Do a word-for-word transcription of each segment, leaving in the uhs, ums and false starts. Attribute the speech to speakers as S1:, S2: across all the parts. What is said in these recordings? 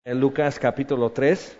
S1: En Lucas capítulo tres,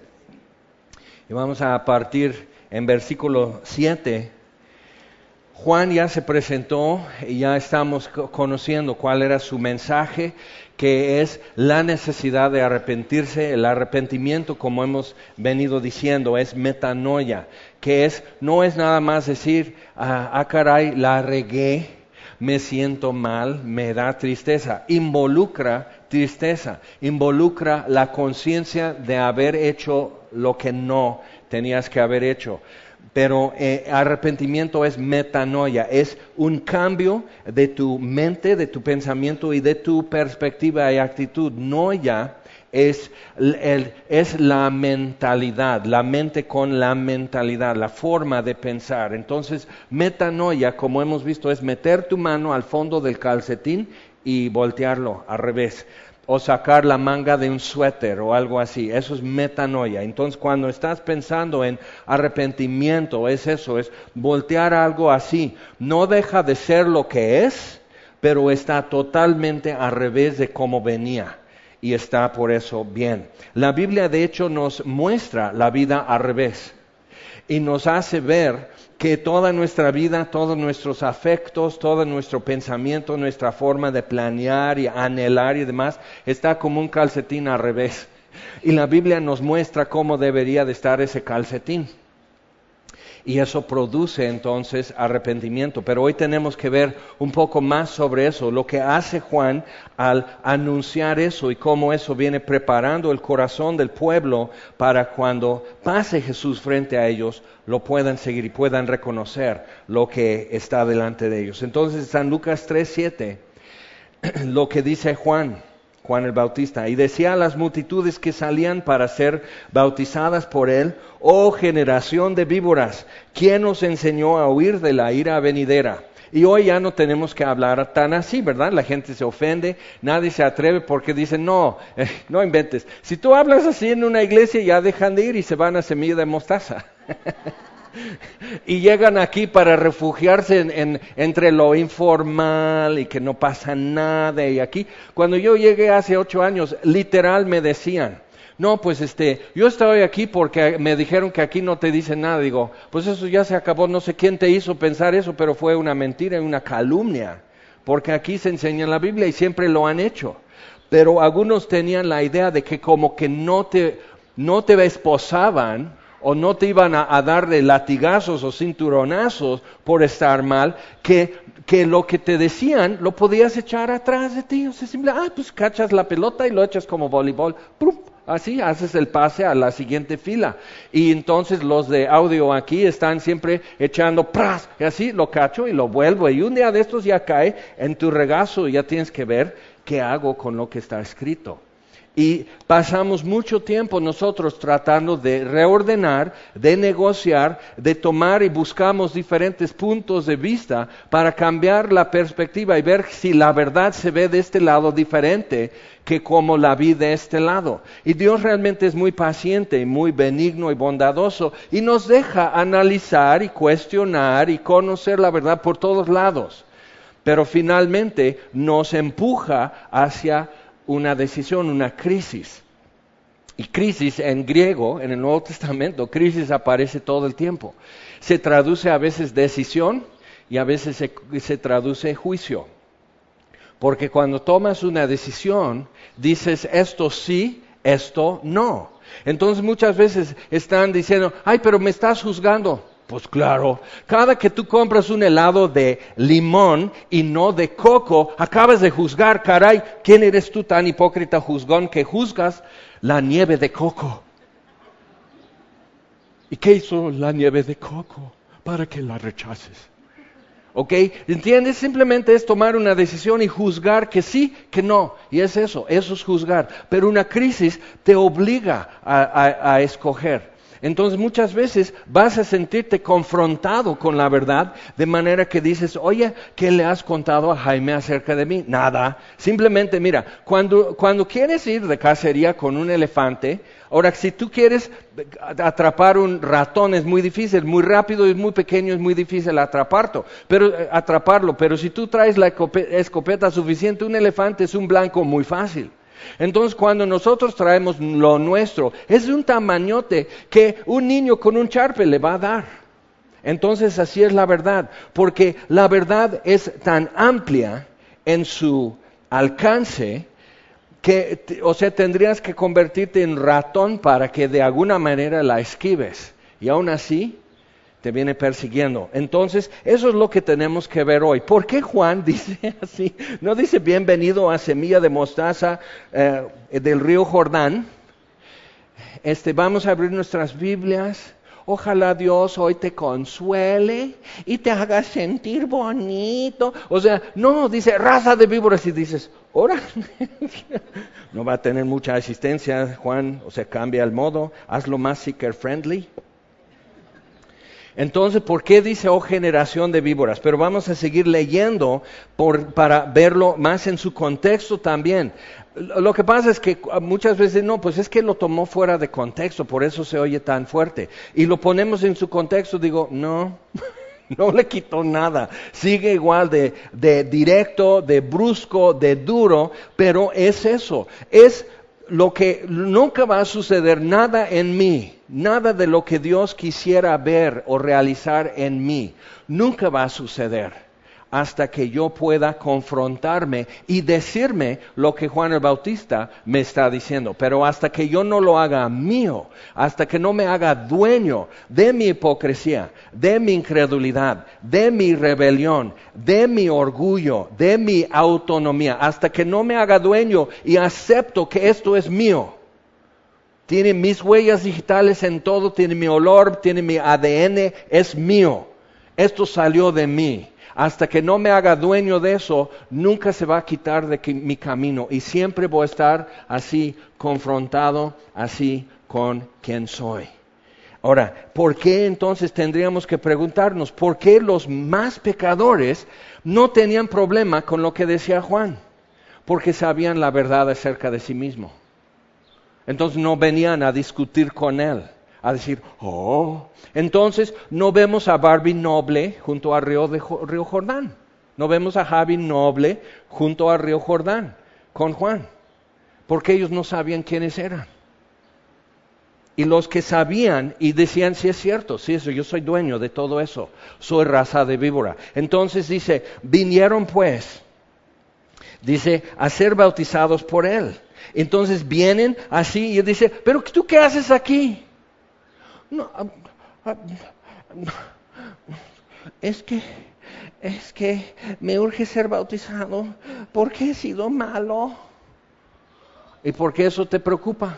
S1: y vamos a partir en versículo siete. Juan ya se presentó y ya estamos conociendo cuál era su mensaje, que es la necesidad de arrepentirse. El arrepentimiento, como hemos venido diciendo, es metanoia, que es no es nada más decir, ah, ah caray, la regué, me siento mal, me da tristeza. Involucra tristeza, involucra la conciencia de haber hecho lo que no tenías que haber hecho. Pero eh, arrepentimiento es metanoia, es un cambio de tu mente, de tu pensamiento y de tu perspectiva y actitud. Noia es, el, es la mentalidad, la mente con la mentalidad, la forma de pensar. Entonces, metanoia, como hemos visto, es meter tu mano al fondo del calcetín y voltearlo al revés, o sacar la manga de un suéter o algo así. Eso es metanoia. Entonces, cuando estás pensando en arrepentimiento, es eso, es voltear algo así. No deja de ser lo que es, pero está totalmente al revés de cómo venía. Y está por eso bien. La Biblia, de hecho, nos muestra la vida al revés. Y nos hace ver que toda nuestra vida, todos nuestros afectos, todo nuestro pensamiento, nuestra forma de planear y anhelar y demás, está como un calcetín al revés. Y la Biblia nos muestra cómo debería de estar ese calcetín. Y eso produce entonces arrepentimiento. Pero hoy tenemos que ver un poco más sobre eso, lo que hace Juan al anunciar eso y cómo eso viene preparando el corazón del pueblo para cuando pase Jesús frente a ellos, lo puedan seguir y puedan reconocer lo que está delante de ellos. Entonces, San Lucas tres siete, lo que dice Juan. Juan el Bautista, y decía a las multitudes que salían para ser bautizadas por él: oh generación de víboras, ¿quién os enseñó a huir de la ira venidera? Y hoy ya no tenemos que hablar tan así, ¿verdad? La gente se ofende, nadie se atreve porque dicen, no, eh, no inventes. Si tú hablas así en una iglesia, ya dejan de ir y se van a Semilla de Mostaza. Y llegan aquí para refugiarse en, en, entre lo informal y que no pasa nada. Y aquí, cuando yo llegué hace ocho años, literal me decían, no, pues este, yo estoy aquí porque me dijeron que aquí no te dicen nada. Digo, pues eso ya se acabó, no sé quién te hizo pensar eso, pero fue una mentira y una calumnia, porque aquí se enseña la Biblia y siempre lo han hecho. Pero algunos tenían la idea de que como que no te, no te esposaban, o no te iban a, a dar de latigazos o cinturonazos por estar mal, que, que lo que te decían lo podías echar atrás de ti. O sea, simple, ah, pues cachas la pelota y lo echas como voleibol, ¡prum! Así haces el pase a la siguiente fila. Y entonces los de audio aquí están siempre echando ¡pras! Y así lo cacho y lo vuelvo. Y un día de estos ya cae en tu regazo y ya tienes que ver qué hago con lo que está escrito. Y pasamos mucho tiempo nosotros tratando de reordenar, de negociar, de tomar y buscamos diferentes puntos de vista para cambiar la perspectiva y ver si la verdad se ve de este lado diferente que como la vi de este lado. Y Dios realmente es muy paciente y muy benigno y bondadoso y nos deja analizar y cuestionar y conocer la verdad por todos lados. Pero finalmente nos empuja hacia una decisión, una crisis. Y crisis en griego, en el Nuevo Testamento, crisis aparece todo el tiempo. Se traduce a veces decisión y a veces se, se traduce juicio. Porque cuando tomas una decisión, dices esto sí, esto no. Entonces muchas veces están diciendo, ay, pero me estás juzgando. Pues claro, cada que tú compras un helado de limón y no de coco, acabas de juzgar, caray, ¿quién eres tú tan hipócrita juzgón que juzgas la nieve de coco? ¿Y qué hizo la nieve de coco para que la rechaces? ¿Ok? ¿Entiendes? Simplemente es tomar una decisión y juzgar que sí, que no. Y es eso, eso es juzgar. Pero una crisis te obliga a, a, a escoger. Entonces muchas veces vas a sentirte confrontado con la verdad, de manera que dices, oye, ¿qué le has contado a Jaime acerca de mí? Nada. Simplemente, mira, cuando, cuando quieres ir de cacería con un elefante, ahora si tú quieres atrapar un ratón es muy difícil, muy rápido y muy pequeño es muy difícil atraparlo, pero, atraparlo, pero si tú traes la escopeta suficiente, un elefante es un blanco muy fácil. Entonces, cuando nosotros traemos lo nuestro, es de un tamañote que un niño con un charpe le va a dar. Entonces, así es la verdad, porque la verdad es tan amplia en su alcance que, o sea, tendrías que convertirte en ratón para que de alguna manera la esquives. Y aún así, te viene persiguiendo. Entonces, eso es lo que tenemos que ver hoy. ¿Por qué Juan dice así? No dice bienvenido a semilla de mostaza eh, del río Jordán. Este, vamos a abrir nuestras Biblias. Ojalá Dios hoy te consuele y te haga sentir bonito. O sea, no, dice raza de víboras y dices, ora. No va a tener mucha asistencia, Juan. O sea, cambia el modo, hazlo más seeker friendly. Entonces, ¿por qué dice, oh generación de víboras? Pero vamos a seguir leyendo por, para verlo más en su contexto también. Lo que pasa es que muchas veces, no, pues es que lo tomó fuera de contexto, por eso se oye tan fuerte. Y lo ponemos en su contexto, digo, no, no le quitó nada. Sigue igual de, de directo, de brusco, de duro, pero es eso, es lo que nunca va a suceder nada en mí, nada de lo que Dios quisiera ver o realizar en mí, nunca va a suceder hasta que yo pueda confrontarme y decirme lo que Juan el Bautista me está diciendo. Pero hasta que yo no lo haga mío, hasta que no me haga dueño de mi hipocresía, de mi incredulidad, de mi rebelión, de mi orgullo, de mi autonomía, hasta que no me haga dueño y acepto que esto es mío. Tiene mis huellas digitales en todo, tiene mi olor, tiene mi A D N, es mío. Esto salió de mí. Hasta que no me haga dueño de eso, nunca se va a quitar de mi camino y siempre voy a estar así confrontado, así con quien soy. Ahora, ¿por qué entonces tendríamos que preguntarnos por qué los más pecadores no tenían problema con lo que decía Juan? Porque sabían la verdad acerca de sí mismo. Entonces no venían a discutir con él, a decir, oh, entonces no vemos a Barbie Noble junto al río, de, río Jordán, no vemos a Javi Noble junto al río Jordán con Juan, porque ellos no sabían quiénes eran. Y los que sabían y decían, sí es cierto, sí, eso, yo soy dueño de todo eso, soy raza de víbora. Entonces dice, vinieron pues, dice, a ser bautizados por él. Entonces vienen así y dice, pero ¿tú qué haces aquí? No, uh, uh, no, es que, es que me urge ser bautizado porque he sido malo. ¿Y por qué eso te preocupa?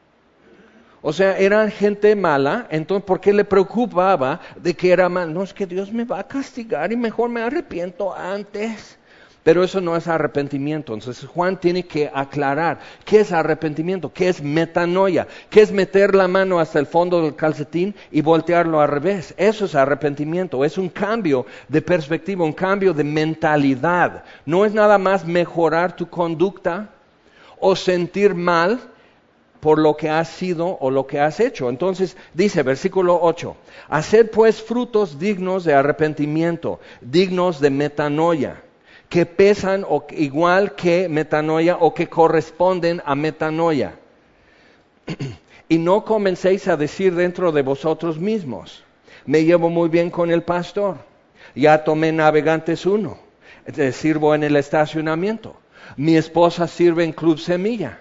S1: O sea, eran gente mala, entonces ¿por qué le preocupaba de que era mal? No, es que Dios me va a castigar y mejor me arrepiento antes. Pero eso no es arrepentimiento. Entonces Juan tiene que aclarar qué es arrepentimiento, qué es metanoia, qué es meter la mano hasta el fondo del calcetín y voltearlo al revés. Eso es arrepentimiento, es un cambio de perspectiva, un cambio de mentalidad. No es nada más mejorar tu conducta o sentir mal por lo que has sido o lo que has hecho. Entonces dice, versículo ocho, haced pues frutos dignos de arrepentimiento, dignos de metanoia, que pesan o, igual que metanoia o que corresponden a metanoia. Y no comencéis a decir dentro de vosotros mismos, me llevo muy bien con el pastor, ya tomé navegantes uno, sirvo en el estacionamiento, mi esposa sirve en Club Semilla,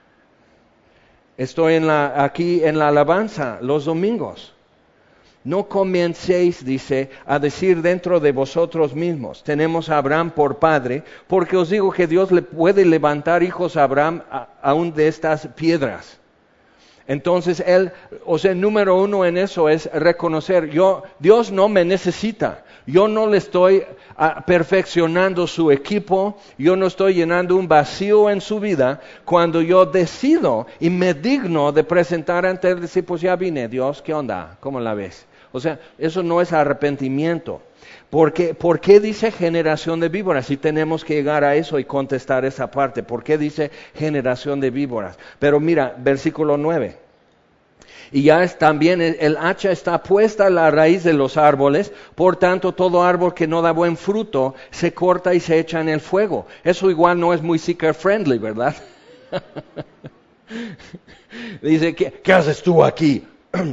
S1: estoy en la, aquí en la alabanza los domingos. No comencéis, dice, a decir dentro de vosotros mismos, tenemos a Abraham por padre, porque os digo que Dios le puede levantar hijos a Abraham a, aún de estas piedras. Entonces él, o sea, número uno en eso es reconocer, yo, Dios no me necesita, yo no le estoy a, perfeccionando su equipo, yo no estoy llenando un vacío en su vida, cuando yo decido y me digno de presentar ante él, decir, pues ya vine, Dios, ¿qué onda? ¿Cómo la ves? O sea, eso no es arrepentimiento. Porque, ¿por qué dice generación de víboras? Si tenemos que llegar a eso y contestar esa parte. ¿Por qué dice generación de víboras? Pero mira, versículo nueve. Y ya es, también el, el hacha está puesta a la raíz de los árboles, por tanto todo árbol que no da buen fruto se corta y se echa en el fuego. Eso igual no es muy seeker friendly, ¿verdad? Dice, ¿qué, qué haces tú aquí?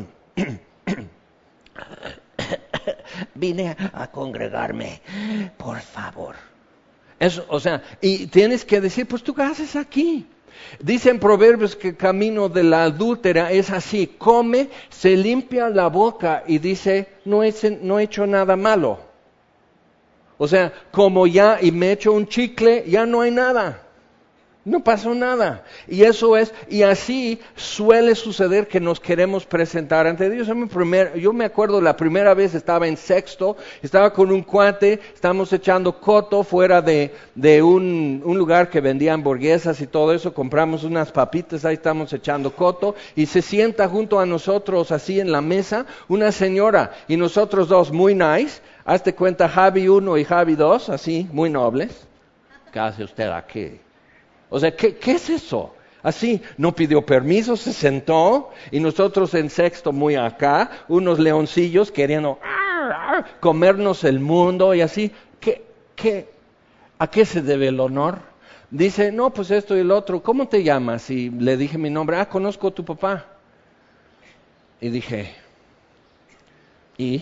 S2: Vine a congregarme, por favor.
S1: Eso, o sea, y tienes que decir, pues tú qué haces aquí. Dice en Proverbios que el camino de la adúltera es así: come, se limpia la boca y dice, no he, no he hecho nada malo. O sea, como ya y me echo un chicle, ya no hay nada. No pasó nada. Y eso es, y así suele suceder que nos queremos presentar ante Dios. Yo me, primer, yo me acuerdo la primera vez estaba en sexto, estaba con un cuate, estábamos echando coto fuera de, de un, un lugar que vendía hamburguesas y todo eso, compramos unas papitas, ahí estamos echando coto, y se sienta junto a nosotros así en la mesa una señora, y nosotros dos muy nice, hazte cuenta Javi uno y Javi dos, así, muy nobles. ¿Qué hace usted aquí? O sea, ¿qué, ¿qué es eso? Así, no pidió permiso, se sentó, y nosotros en sexto muy acá, unos leoncillos queriendo comernos el mundo y así. ¿Qué, qué, ¿A qué se debe el honor? Dice, no, pues esto y el otro. ¿Cómo te llamas? Y le dije mi nombre. Ah, conozco a tu papá. Y dije, ¿y?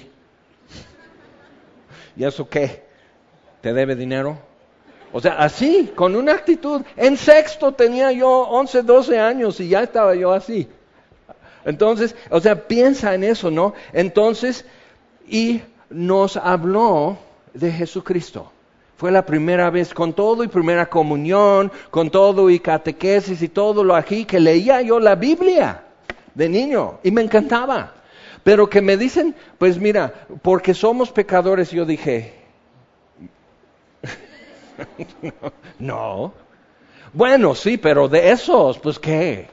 S1: ¿Y eso qué? ¿Te debe dinero? O sea, así, con una actitud. En sexto tenía yo once, doce años y ya estaba yo así. Entonces, o sea, piensa en eso, ¿no? Entonces, y nos habló de Jesucristo. Fue la primera vez, con todo y primera comunión, con todo y catequesis y todo lo aquí, que leía yo la Biblia de niño y me encantaba. Pero que me dicen, pues mira, porque somos pecadores, yo dije, no. Bueno, sí, pero de esos, pues ¿qué?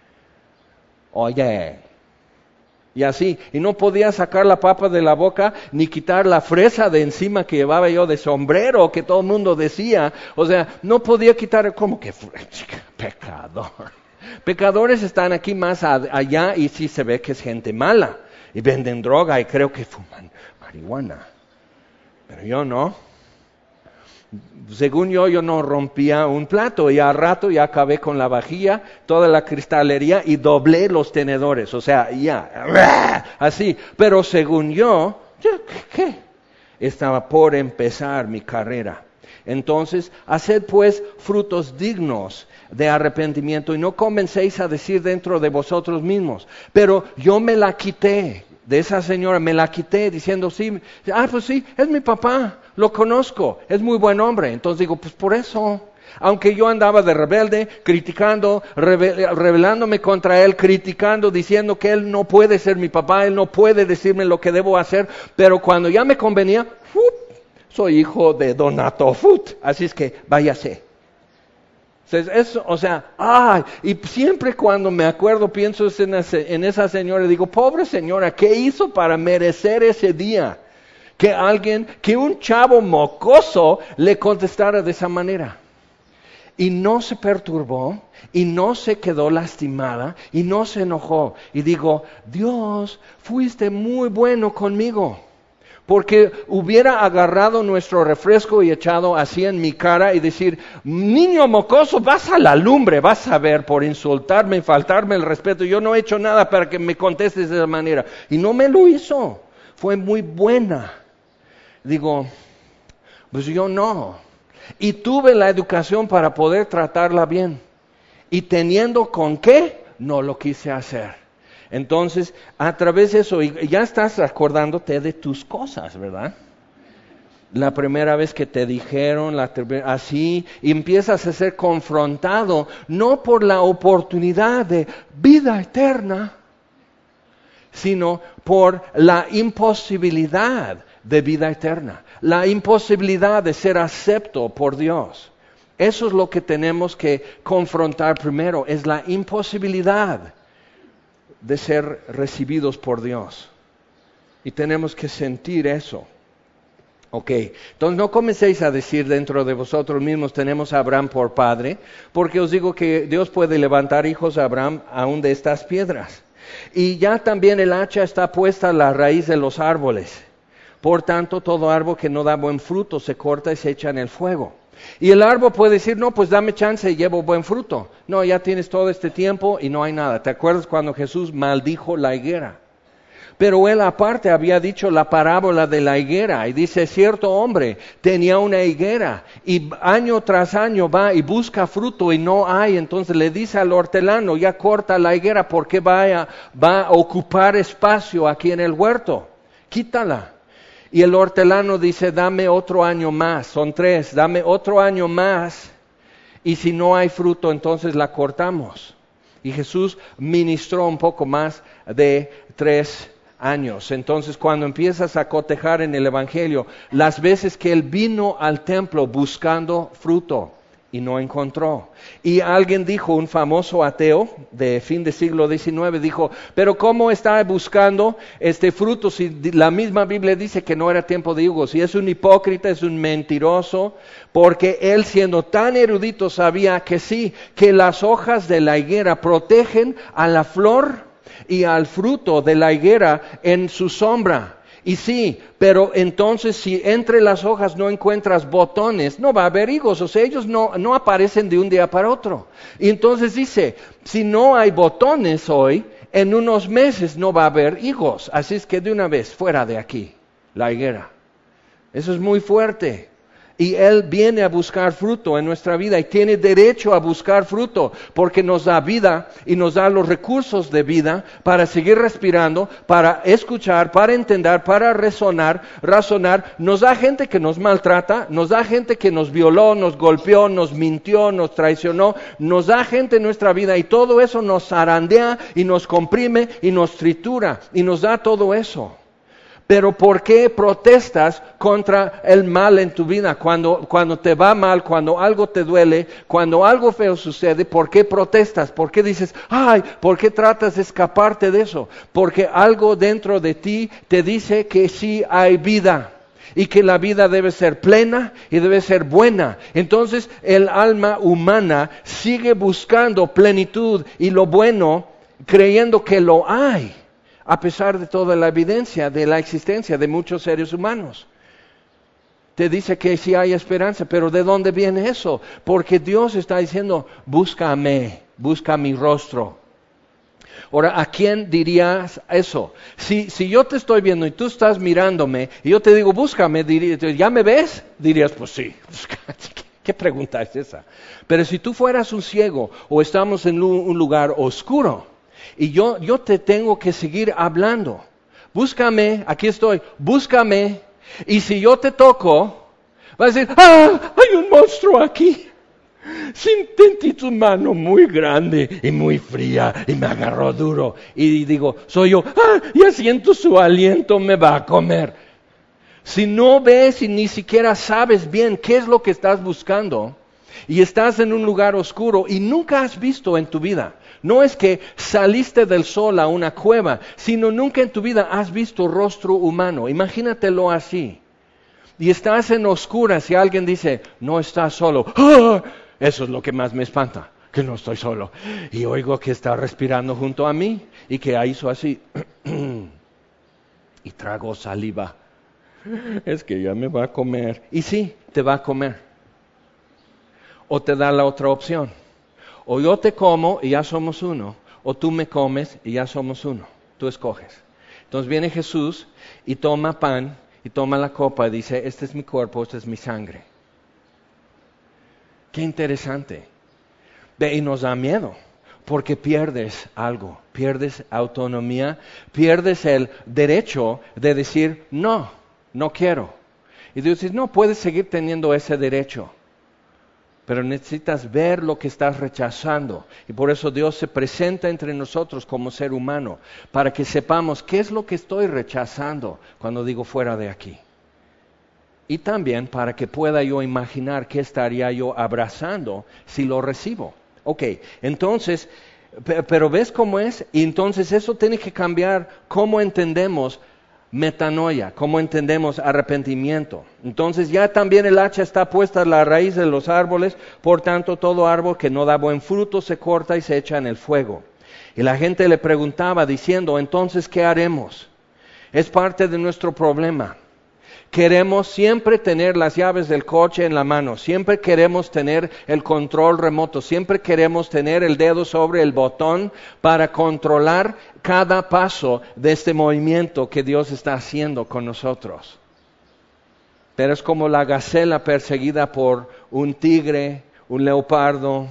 S1: Oye. Y así, y no podía sacar la papa de la boca, ni quitar la fresa de encima que llevaba yo de sombrero, que todo el mundo decía. O sea, no podía quitar, como que pecador. Pecadores están aquí más allá y sí se ve que es gente mala. Y venden droga y creo que fuman marihuana. Pero yo no. Según yo, yo no rompía un plato y al rato ya acabé con la vajilla, toda la cristalería y doblé los tenedores, o sea, ya, así. Pero según yo, ¿qué? Estaba por empezar mi carrera. Entonces, haced pues frutos dignos de arrepentimiento y no comencéis a decir dentro de vosotros mismos, pero yo me la quité. De esa señora me la quité diciendo, sí, ah, pues sí, es mi papá, lo conozco, es muy buen hombre. Entonces digo, pues por eso, aunque yo andaba de rebelde, criticando, rebe- rebelándome contra él, criticando, diciendo que él no puede ser mi papá, él no puede decirme lo que debo hacer, pero cuando ya me convenía, ¡fup! Soy hijo de Donato Fut, así es que váyase. Eso, o sea, ay, y siempre cuando me acuerdo pienso en esa, en esa señora y digo, pobre señora, ¿qué hizo para merecer ese día? Que alguien, que un chavo mocoso le contestara de esa manera. Y no se perturbó, y no se quedó lastimada, y no se enojó. Y digo, Dios, fuiste muy bueno conmigo. Porque hubiera agarrado nuestro refresco y echado así en mi cara y decir, niño mocoso, vas a la lumbre, vas a ver, por insultarme y faltarme el respeto. Yo no he hecho nada para que me contestes de esa manera. Y no me lo hizo, fue muy buena. Digo, pues yo no. Y tuve la educación para poder tratarla bien. Y teniendo con qué, no lo quise hacer. Entonces, a través de eso, y ya estás acordándote de tus cosas, ¿verdad? La primera vez que te dijeron, la así, y empiezas a ser confrontado, no por la oportunidad de vida eterna, sino por la imposibilidad de vida eterna, la imposibilidad de ser acepto por Dios. Eso es lo que tenemos que confrontar primero, es la imposibilidad de ser recibidos por Dios. Y tenemos que sentir eso. Ok, entonces no comencéis a decir dentro de vosotros mismos, tenemos a Abraham por padre, porque os digo que Dios puede levantar hijos a Abraham aún de estas piedras. Y ya también el hacha está puesta a la raíz de los árboles. Por tanto, todo árbol que no da buen fruto se corta y se echa en el fuego. Y el árbol puede decir, no, pues dame chance y llevo buen fruto. No, ya tienes todo este tiempo y no hay nada. ¿Te acuerdas cuando Jesús maldijo la higuera? Pero él aparte había dicho la parábola de la higuera y dice, cierto hombre tenía una higuera y año tras año va y busca fruto y no hay. Entonces le dice al hortelano, ya corta la higuera porque vaya, va a ocupar espacio aquí en el huerto. Quítala. Y el hortelano dice, dame otro año más, son tres, dame otro año más y si no hay fruto entonces la cortamos. Y Jesús ministró un poco más de tres años. Entonces cuando empiezas a cotejar en el Evangelio, las veces que él vino al templo buscando fruto y no encontró. Y alguien dijo, un famoso ateo de fin del siglo diecinueve, dijo, pero ¿cómo está buscando este fruto si la misma Biblia dice que no era tiempo de higos? Y es un hipócrita, es un mentiroso, porque él siendo tan erudito sabía que sí, que las hojas de la higuera protegen a la flor y al fruto de la higuera en su sombra. Y sí, pero entonces si entre las hojas no encuentras botones, no va a haber higos, o sea, ellos no, no aparecen de un día para otro. Y entonces dice, si no hay botones hoy, en unos meses no va a haber higos. Así es que de una vez, fuera de aquí, la higuera. Eso es muy fuerte. Y Él viene a buscar fruto en nuestra vida y tiene derecho a buscar fruto porque nos da vida y nos da los recursos de vida para seguir respirando, para escuchar, para entender, para razonar, razonar. Nos da gente que nos maltrata, nos da gente que nos violó, nos golpeó, nos mintió, nos traicionó, nos da gente en nuestra vida y todo eso nos zarandea y nos comprime y nos tritura y nos da todo eso. Pero ¿por qué protestas contra el mal en tu vida? Cuando, cuando te va mal, cuando algo te duele, cuando algo feo sucede, ¿por qué protestas? ¿Por qué dices, ay, por qué tratas de escaparte de eso? Porque algo dentro de ti te dice que sí hay vida y que la vida debe ser plena y debe ser buena. Entonces el alma humana sigue buscando plenitud y lo bueno, creyendo que lo hay. A pesar de toda la evidencia de la existencia de muchos seres humanos. Te dice que sí hay esperanza, pero ¿de dónde viene eso? Porque Dios está diciendo, búscame, busca mi rostro. Ahora, ¿a quién dirías eso? Si, si yo te estoy viendo y tú estás mirándome, y yo te digo, búscame, dirías, ¿ya me ves? Dirías, pues sí. ¿Qué pregunta es esa? Pero si tú fueras un ciego, o estamos en un lugar oscuro, y yo, yo te tengo que seguir hablando. Búscame, aquí estoy, búscame. Y si yo te toco, vas a decir, ¡ah! Hay un monstruo aquí. Sentí tu mano muy grande y muy fría y me agarró duro. Y digo, soy yo, ¡ah! Ya siento su aliento, me va a comer. Si no ves y ni siquiera sabes bien qué es lo que estás buscando, y estás en un lugar oscuro y nunca has visto en tu vida, no es que saliste del sol a una cueva, sino nunca en tu vida has visto rostro humano. Imagínatelo así. Y estás en oscuras y alguien dice, no estás solo. ¡Ah! Eso es lo que más me espanta, que no estoy solo. Y oigo que está respirando junto a mí y que hizo así. Y trago saliva. Es que ya me va a comer. Y sí, te va a comer. O te da la otra opción. O yo te como y ya somos uno, o tú me comes y ya somos uno. Tú escoges. Entonces viene Jesús y toma pan y toma la copa y dice, este es mi cuerpo, esta es mi sangre. Qué interesante. Y nos da miedo, porque pierdes algo, pierdes autonomía, pierdes el derecho de decir, no, no quiero. Y Dios dice, no, puedes seguir teniendo ese derecho. Pero necesitas ver lo que estás rechazando. Y por eso Dios se presenta entre nosotros como ser humano, para que sepamos qué es lo que estoy rechazando cuando digo fuera de aquí. Y también para que pueda yo imaginar qué estaría yo abrazando si lo recibo. Ok, entonces, pero ¿ves cómo es? Y entonces eso tiene que cambiar cómo entendemos metanoia, cómo entendemos arrepentimiento. Entonces ya también el hacha está puesta a la raíz de los árboles, por tanto todo árbol que no da buen fruto se corta y se echa en el fuego. Y la gente le preguntaba diciendo, entonces ¿qué haremos? Es parte de nuestro problema. Queremos siempre tener las llaves del coche en la mano, siempre queremos tener el control remoto, siempre queremos tener el dedo sobre el botón para controlar cada paso de este movimiento que Dios está haciendo con nosotros. Pero es como la gacela perseguida por un tigre, un leopardo.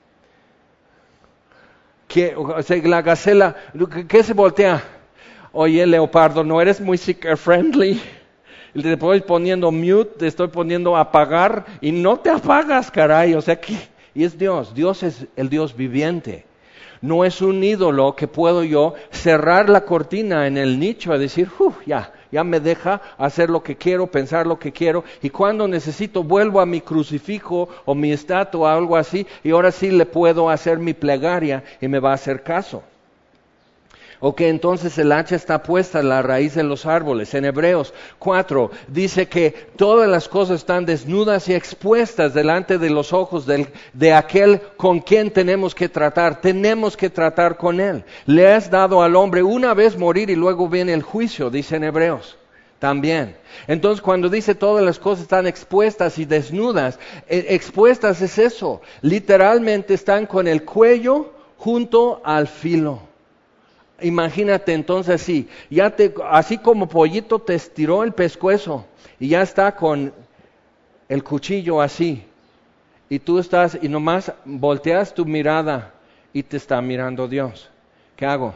S1: ¿Qué, o sea, la gacela, ¿qué se voltea? Oye, leopardo, ¿no eres muy seeker friendly? Te estoy poniendo mute, te estoy poniendo apagar y no te apagas, caray. O sea, ¿qué? Y es Dios, Dios es el Dios viviente. No es un ídolo que puedo yo cerrar la cortina en el nicho y decir, Uf, ya, ya me deja hacer lo que quiero, pensar lo que quiero, y cuando necesito vuelvo a mi crucifijo o mi estatua o algo así, y ahora sí le puedo hacer mi plegaria y me va a hacer caso. O que entonces el hacha está puesta en la raíz de los árboles. En Hebreos cuatro dice que todas las cosas están desnudas y expuestas delante de los ojos del, de aquel con quien tenemos que tratar. Tenemos que tratar con él. Le has dado al hombre una vez morir y luego viene el juicio, dice en Hebreos. También. Entonces cuando dice todas las cosas están expuestas y desnudas, eh, expuestas es eso. Literalmente están con el cuello junto al filo. Imagínate entonces así, ya te, así como pollito te estiró el pescuezo y ya está con el cuchillo así. Y tú estás y nomás volteas tu mirada y te está mirando Dios. ¿Qué hago?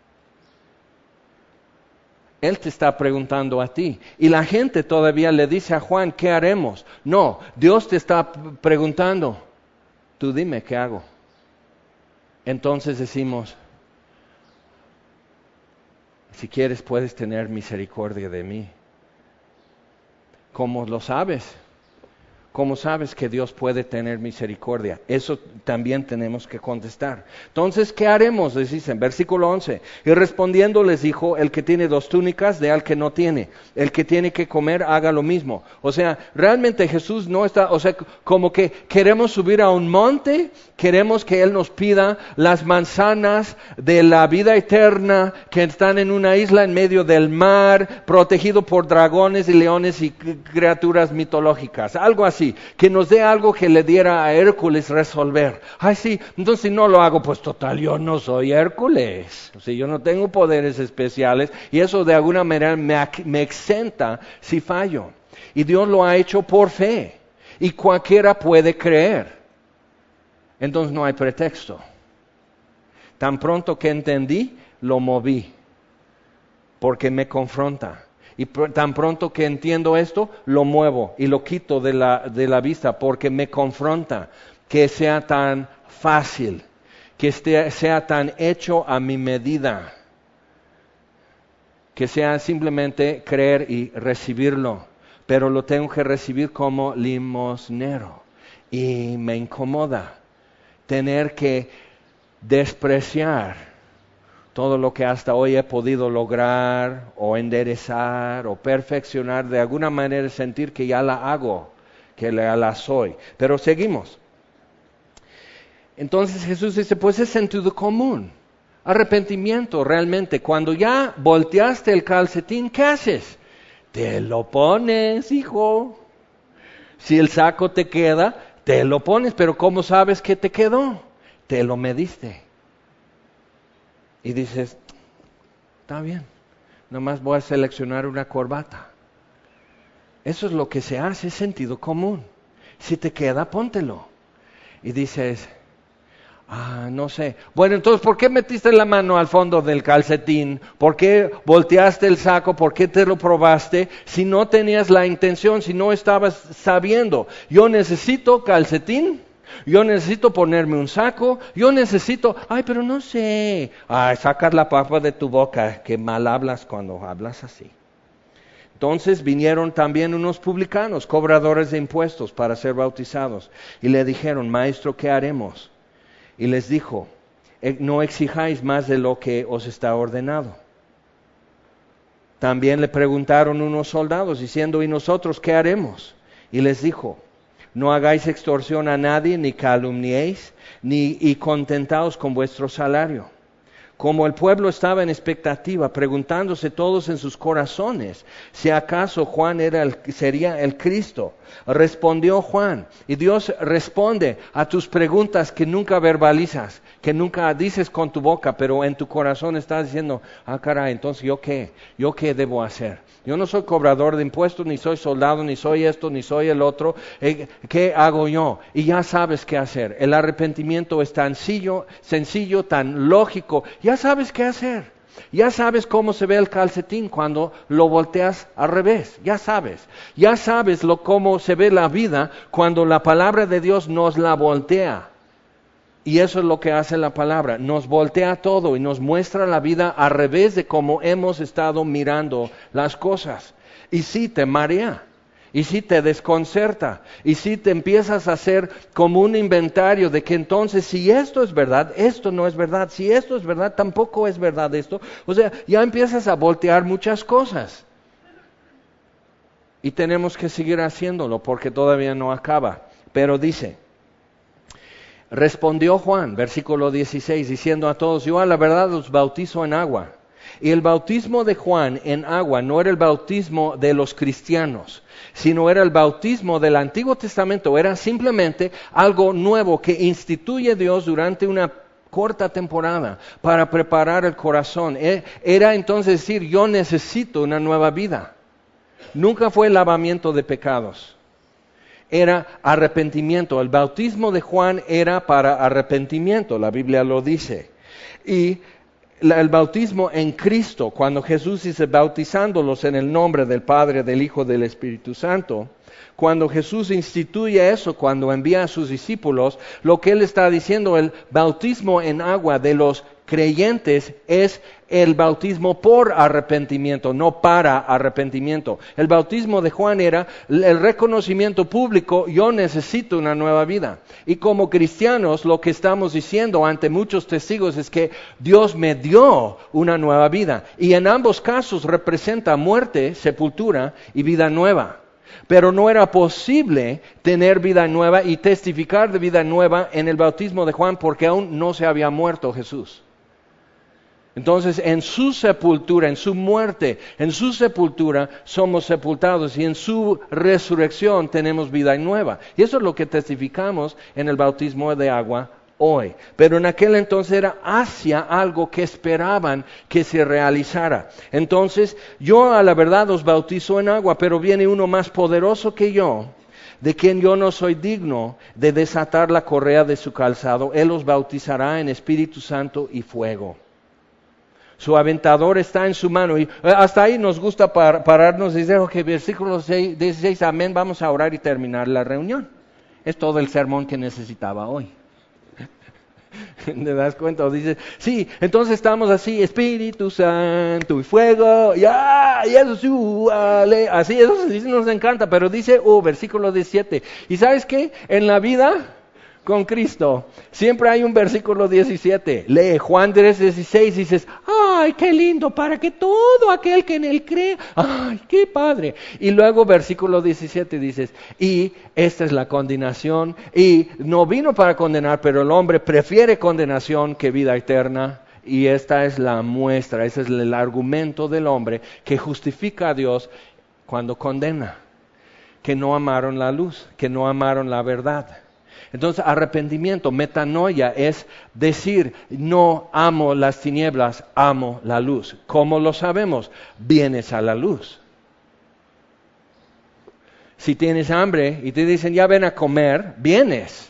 S1: Él te está preguntando a ti. Y la gente todavía le dice a Juan, ¿qué haremos? No, Dios te está preguntando. Tú dime, ¿qué hago? Entonces decimos, si quieres puedes tener misericordia de mí. ¿Cómo lo sabes? ¿Cómo sabes que Dios puede tener misericordia? Eso también tenemos que contestar. Entonces, ¿qué haremos? Les dice en versículo once. Y respondiendo les dijo, el que tiene dos túnicas, dé al que no tiene. El que tiene que comer, haga lo mismo. O sea, realmente Jesús no está, o sea, como que queremos subir a un monte, queremos que Él nos pida las manzanas de la vida eterna que están en una isla en medio del mar, protegido por dragones y leones y criaturas mitológicas. Algo así. Que nos dé algo que le diera a Hércules resolver. Ay, sí, entonces si no lo hago, pues total, yo no soy Hércules. O sea, yo no tengo poderes especiales y eso de alguna manera me, me exenta si fallo. Y Dios lo ha hecho por fe. Y cualquiera puede creer. Entonces no hay pretexto. Tan pronto que entendí, lo moví. Porque me confronta. Y tan pronto que entiendo esto, lo muevo y lo quito de la, de la vista porque me confronta. Que sea tan fácil, que esté, sea tan hecho a mi medida, que sea simplemente creer y recibirlo. Pero lo tengo que recibir como limosnero. Y me incomoda tener que despreciar todo lo que hasta hoy he podido lograr o enderezar o perfeccionar, de alguna manera sentir que ya la hago, que ya la soy. Pero seguimos. Entonces Jesús dice, pues es sentido común. Arrepentimiento realmente. Cuando ya volteaste el calcetín, ¿qué haces? Te lo pones, hijo. Si el saco te queda, te lo pones. Pero ¿cómo sabes que te quedó? Te lo mediste. Y dices, está bien, nomás voy a seleccionar una corbata. Eso es lo que se hace, es sentido común. Si te queda, póntelo. Y dices, ah, no sé. Bueno, entonces, ¿por qué metiste la mano al fondo del calcetín? ¿Por qué volteaste el saco? ¿Por qué te lo probaste? Si no tenías la intención, si no estabas sabiendo, yo necesito calcetín. Yo necesito ponerme un saco, yo necesito, ay, pero no sé, ay, sacas la papa de tu boca, que mal hablas cuando hablas así. Entonces vinieron también unos publicanos, cobradores de impuestos, para ser bautizados, y le dijeron, maestro, ¿qué haremos? Y les dijo, no exijáis más de lo que os está ordenado. También le preguntaron unos soldados, diciendo, ¿y nosotros qué haremos? Y les dijo, no hagáis extorsión a nadie, ni calumniéis, ni y contentaos con vuestro salario. Como el pueblo estaba en expectativa, preguntándose todos en sus corazones si acaso Juan era el, sería el Cristo, respondió Juan. Y Dios responde a tus preguntas que nunca verbalizas, que nunca dices con tu boca, pero en tu corazón estás diciendo, ah caray, entonces ¿yo qué? ¿Yo qué debo hacer? Yo no soy cobrador de impuestos, ni soy soldado, ni soy esto, ni soy el otro. ¿Qué hago yo? Y ya sabes qué hacer. El arrepentimiento es tan sencillo, sencillo, tan lógico. Ya sabes qué hacer. Ya sabes cómo se ve el calcetín cuando lo volteas al revés. Ya sabes. Ya sabes lo, cómo se ve la vida cuando la palabra de Dios nos la voltea. Y eso es lo que hace la palabra, nos voltea todo y nos muestra la vida al revés de cómo hemos estado mirando las cosas. Y sí te marea, y sí te desconcerta, y sí te empiezas a hacer como un inventario de que entonces si esto es verdad, esto no es verdad, si esto es verdad, tampoco es verdad esto. O sea, ya empiezas a voltear muchas cosas. Y tenemos que seguir haciéndolo porque todavía no acaba. Pero dice... Respondió Juan, versículo dieciséis, diciendo a todos, yo a la verdad os bautizo en agua. Y el bautismo de Juan en agua no era el bautismo de los cristianos, sino era el bautismo del Antiguo Testamento, era simplemente algo nuevo que instituye Dios durante una corta temporada para preparar el corazón. Era entonces decir, yo necesito una nueva vida. Nunca fue lavamiento de pecados. Era arrepentimiento. El bautismo de Juan era para arrepentimiento, la Biblia lo dice. Y la, el bautismo en Cristo, cuando Jesús dice bautizándolos en el nombre del Padre, del Hijo, del Espíritu Santo, cuando Jesús instituye eso, cuando envía a sus discípulos, lo que Él está diciendo, el bautismo en agua de los creyentes es el bautismo por arrepentimiento, no para arrepentimiento. El bautismo de Juan era el reconocimiento público, yo necesito una nueva vida. Y como cristianos lo que estamos diciendo ante muchos testigos es que Dios me dio una nueva vida. Y en ambos casos representa muerte, sepultura y vida nueva. Pero no era posible tener vida nueva y testificar de vida nueva en el bautismo de Juan porque aún no se había muerto Jesús. Entonces, en su sepultura, en su muerte, en su sepultura somos sepultados y en su resurrección tenemos vida nueva. Y eso es lo que testificamos en el bautismo de agua hoy. Pero en aquel entonces era hacia algo que esperaban que se realizara. Entonces, yo a la verdad os bautizo en agua, pero viene uno más poderoso que yo, de quien yo no soy digno de desatar la correa de su calzado. Él os bautizará en Espíritu Santo y fuego. Su aventador está en su mano. Y hasta ahí nos gusta par, pararnos y decir, ok, versículo dieciséis, amén, vamos a orar y terminar la reunión. Es todo el sermón que necesitaba hoy. ¿Te das cuenta? O dices, sí, entonces estamos así, Espíritu Santo y fuego, ya, y eso sí, uh, ale, así, eso sí nos encanta, pero dice, uh, versículo diecisiete, ¿y sabes qué? En la vida con Cristo siempre hay un versículo diecisiete, lee Juan tres dieciséis, y dices, ay, qué lindo, para que todo aquel que en él cree, ay, qué padre. Y luego versículo diecisiete dices, y esta es la condenación, y no vino para condenar, pero el hombre prefiere condenación que vida eterna. Y esta es la muestra, ese es el argumento del hombre que justifica a Dios cuando condena, que no amaron la luz, que no amaron la verdad. Entonces, arrepentimiento, metanoia, es decir, no amo las tinieblas, amo la luz. ¿Cómo lo sabemos? Vienes a la luz. Si tienes hambre y te dicen, ya ven a comer, vienes.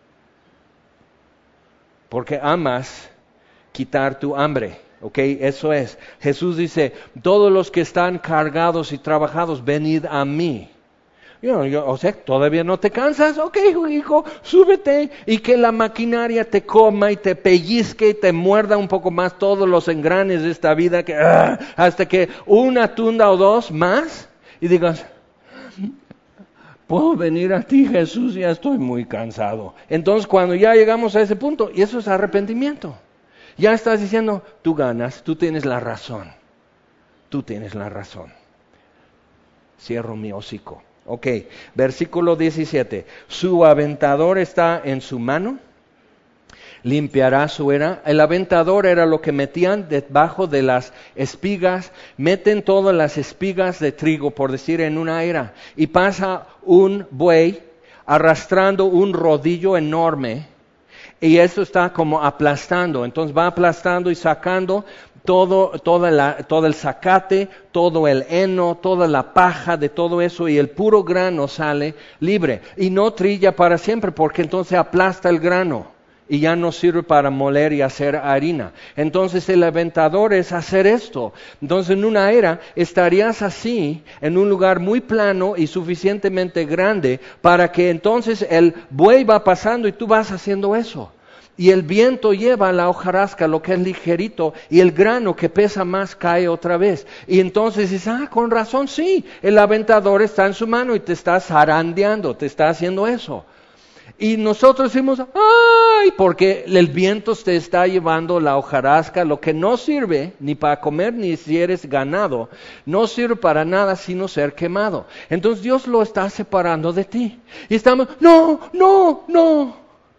S1: Porque amas quitar tu hambre. ¿Ok? Eso es. Jesús dice, todos los que están cargados y trabajados, venid a mí. Yo, yo, o sea, ¿todavía no te cansas? Ok, hijo, súbete y que la maquinaria te coma y te pellizque y te muerda un poco más todos los engranes de esta vida, que, uh, hasta que una tunda o dos más y digas, puedo venir a ti, Jesús, ya estoy muy cansado. Entonces, cuando ya llegamos a ese punto, y eso es arrepentimiento, ya estás diciendo, tú ganas, tú tienes la razón, tú tienes la razón. Cierro mi hocico. Ok, versículo diecisiete. Su aventador está en su mano, limpiará su era. El aventador era lo que metían debajo de las espigas, meten todas las espigas de trigo, por decir, en una era, y pasa un buey arrastrando un rodillo enorme, y esto está como aplastando, entonces va aplastando y sacando todo, toda la, todo el zacate, todo el heno, toda la paja de todo eso, y el puro grano sale libre, y no trilla para siempre, porque entonces aplasta el grano y ya no sirve para moler y hacer harina. Entonces el aventador es hacer esto. Entonces en una era estarías así, en un lugar muy plano y suficientemente grande para que entonces el buey va pasando y tú vas haciendo eso. Y el viento lleva la hojarasca, lo que es ligerito, y el grano que pesa más cae otra vez. Y entonces dices, ah, con razón, sí, el aventador está en su mano y te está zarandeando, te está haciendo eso. Y nosotros decimos, ¡ay! Porque el viento te está llevando la hojarasca, lo que no sirve ni para comer, ni si eres ganado, no sirve para nada sino ser quemado. Entonces Dios lo está separando de ti. Y estamos, no, no, no.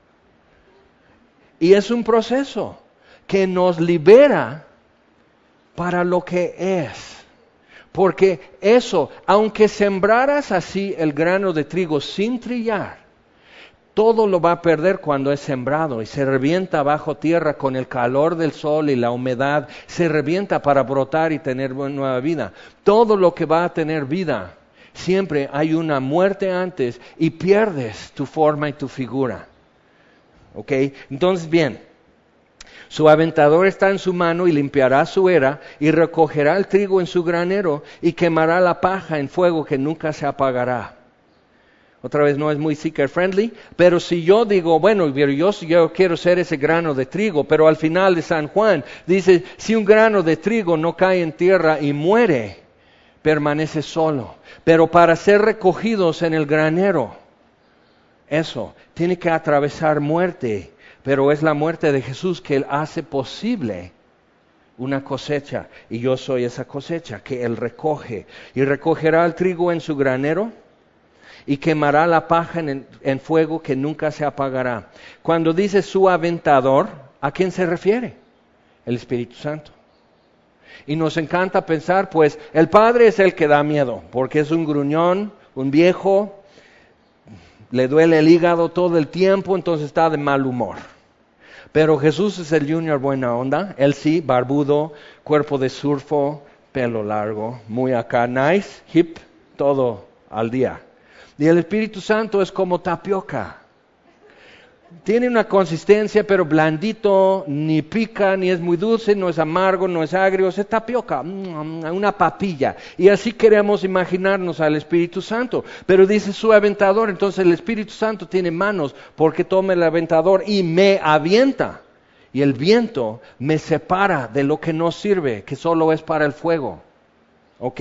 S1: Y es un proceso que nos libera para lo que es. Porque eso, aunque sembraras así el grano de trigo sin trillar, todo lo va a perder cuando es sembrado y se revienta bajo tierra con el calor del sol y la humedad, se revienta para brotar y tener nueva vida. Todo lo que va a tener vida, siempre hay una muerte antes y pierdes tu forma y tu figura. ¿Ok? Entonces, bien, su aventador está en su mano y limpiará su era y recogerá el trigo en su granero y quemará la paja en fuego que nunca se apagará. Otra vez no es muy seeker friendly, pero si yo digo, bueno, yo, yo quiero ser ese grano de trigo, pero al final de San Juan dice, si un grano de trigo no cae en tierra y muere, permanece solo. Pero para ser recogidos en el granero, eso, tiene que atravesar muerte, pero es la muerte de Jesús que hace posible una cosecha, y yo soy esa cosecha que Él recoge, y recogerá el trigo en su granero, y quemará la paja en, en fuego que nunca se apagará. Cuando dice su aventador, ¿a quién se refiere? El Espíritu Santo. Y nos encanta pensar, pues, el Padre es el que da miedo, porque es un gruñón, un viejo, le duele el hígado todo el tiempo, entonces está de mal humor. Pero Jesús es el Junior buena onda, él sí, barbudo, cuerpo de surfo, pelo largo, muy acá, nice, hip, todo al día. Y el Espíritu Santo es como tapioca. Tiene una consistencia, pero blandito, ni pica, ni es muy dulce, no es amargo, no es agrio, es tapioca, una papilla. Y así queremos imaginarnos al Espíritu Santo. Pero dice su aventador, entonces el Espíritu Santo tiene manos porque toma el aventador y me avienta. Y el viento me separa de lo que no sirve, que solo es para el fuego. Ok.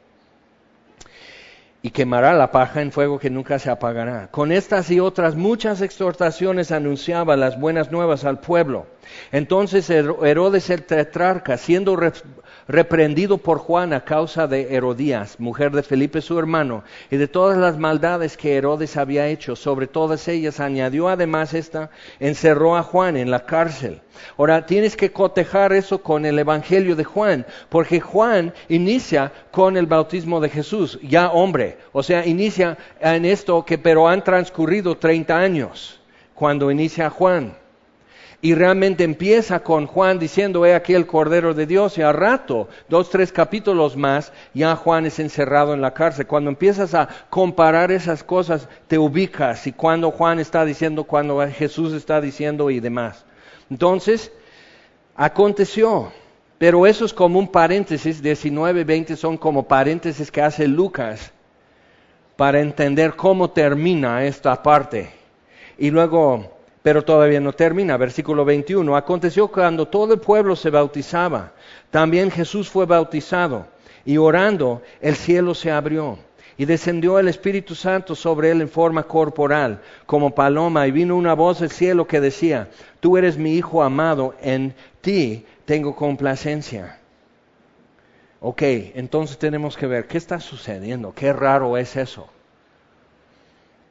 S1: Y quemará la paja en fuego que nunca se apagará. Con estas y otras muchas exhortaciones anunciaba las buenas nuevas al pueblo. Entonces Herodes el tetrarca, siendo reprendido por Juan a causa de Herodías, mujer de Felipe su hermano, y de todas las maldades que Herodes había hecho, sobre todas ellas añadió además esta, encerró a Juan en la cárcel. Ahora, tienes que cotejar eso con el Evangelio de Juan, porque Juan inicia con el bautismo de Jesús, ya hombre, o sea, inicia en esto que, pero han transcurrido treinta años cuando inicia Juan. Y realmente empieza con Juan diciendo, he aquí el Cordero de Dios, y al rato, dos, tres capítulos más, ya Juan es encerrado en la cárcel. Cuando empiezas a comparar esas cosas, te ubicas, y cuando Juan está diciendo, cuando Jesús está diciendo y demás. Entonces, aconteció, pero eso es como un paréntesis, diecinueve, veinte son como paréntesis que hace Lucas para entender cómo termina esta parte. Y luego, pero todavía no termina, versículo veintiuno, aconteció cuando todo el pueblo se bautizaba, también Jesús fue bautizado, y orando el cielo se abrió. Y descendió el Espíritu Santo sobre él en forma corporal, como paloma, y vino una voz del cielo que decía, tú eres mi Hijo amado, en ti tengo complacencia. Ok, entonces tenemos que ver, ¿qué está sucediendo? Qué raro es eso.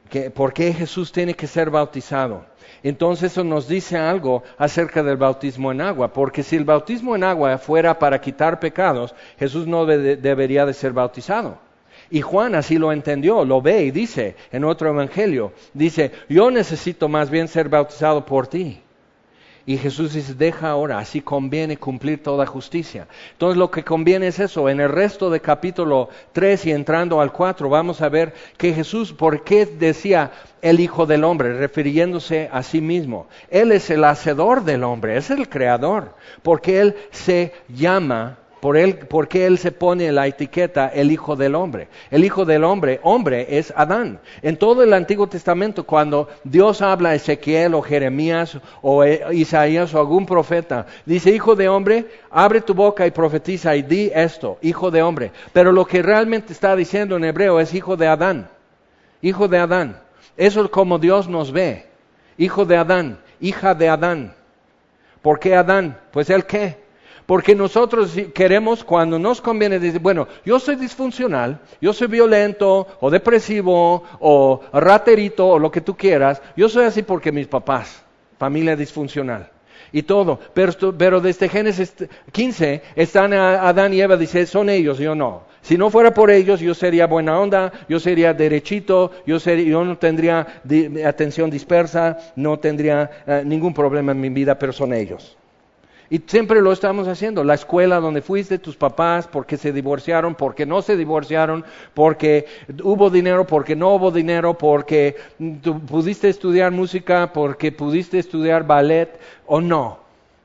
S1: que, ¿por qué Jesús tiene que ser bautizado? Entonces eso nos dice algo acerca del bautismo en agua, porque si el bautismo en agua fuera para quitar pecados, Jesús no de, debería de ser bautizado. Y Juan así lo entendió, lo ve y dice en otro evangelio, dice, yo necesito más bien ser bautizado por ti. Y Jesús dice, deja ahora, así conviene cumplir toda justicia. Entonces lo que conviene es eso. En el resto de capítulo tres y entrando al cuatro, vamos a ver que Jesús, ¿por qué decía el Hijo del Hombre? Refiriéndose a sí mismo. Él es el hacedor del hombre, es el creador. Porque Él se llama... Por él, porque Él se pone la etiqueta el Hijo del Hombre. El Hijo del Hombre, hombre, es Adán. En todo el Antiguo Testamento, cuando Dios habla a Ezequiel o Jeremías o Isaías o algún profeta, dice, Hijo de Hombre, abre tu boca y profetiza y di esto, Hijo de Hombre. Pero lo que realmente está diciendo en hebreo es Hijo de Adán. Hijo de Adán. Eso es como Dios nos ve. Hijo de Adán, hija de Adán. ¿Por qué Adán? Pues ¿él qué? Porque nosotros queremos, cuando nos conviene, decir, bueno, yo soy disfuncional, yo soy violento, o depresivo, o raterito, o lo que tú quieras. Yo soy así porque mis papás, familia disfuncional, y todo. Pero, pero desde Génesis quince, están Adán y Eva, dice, son ellos, yo no. Si no fuera por ellos, yo sería buena onda, yo sería derechito, yo, sería, yo no tendría di, atención dispersa, no tendría uh, ningún problema en mi vida, pero son ellos. Y siempre lo estamos haciendo. La escuela donde fuiste, tus papás, porque se divorciaron, porque no se divorciaron, porque hubo dinero, porque no hubo dinero, porque tú pudiste estudiar música, porque pudiste estudiar ballet o no.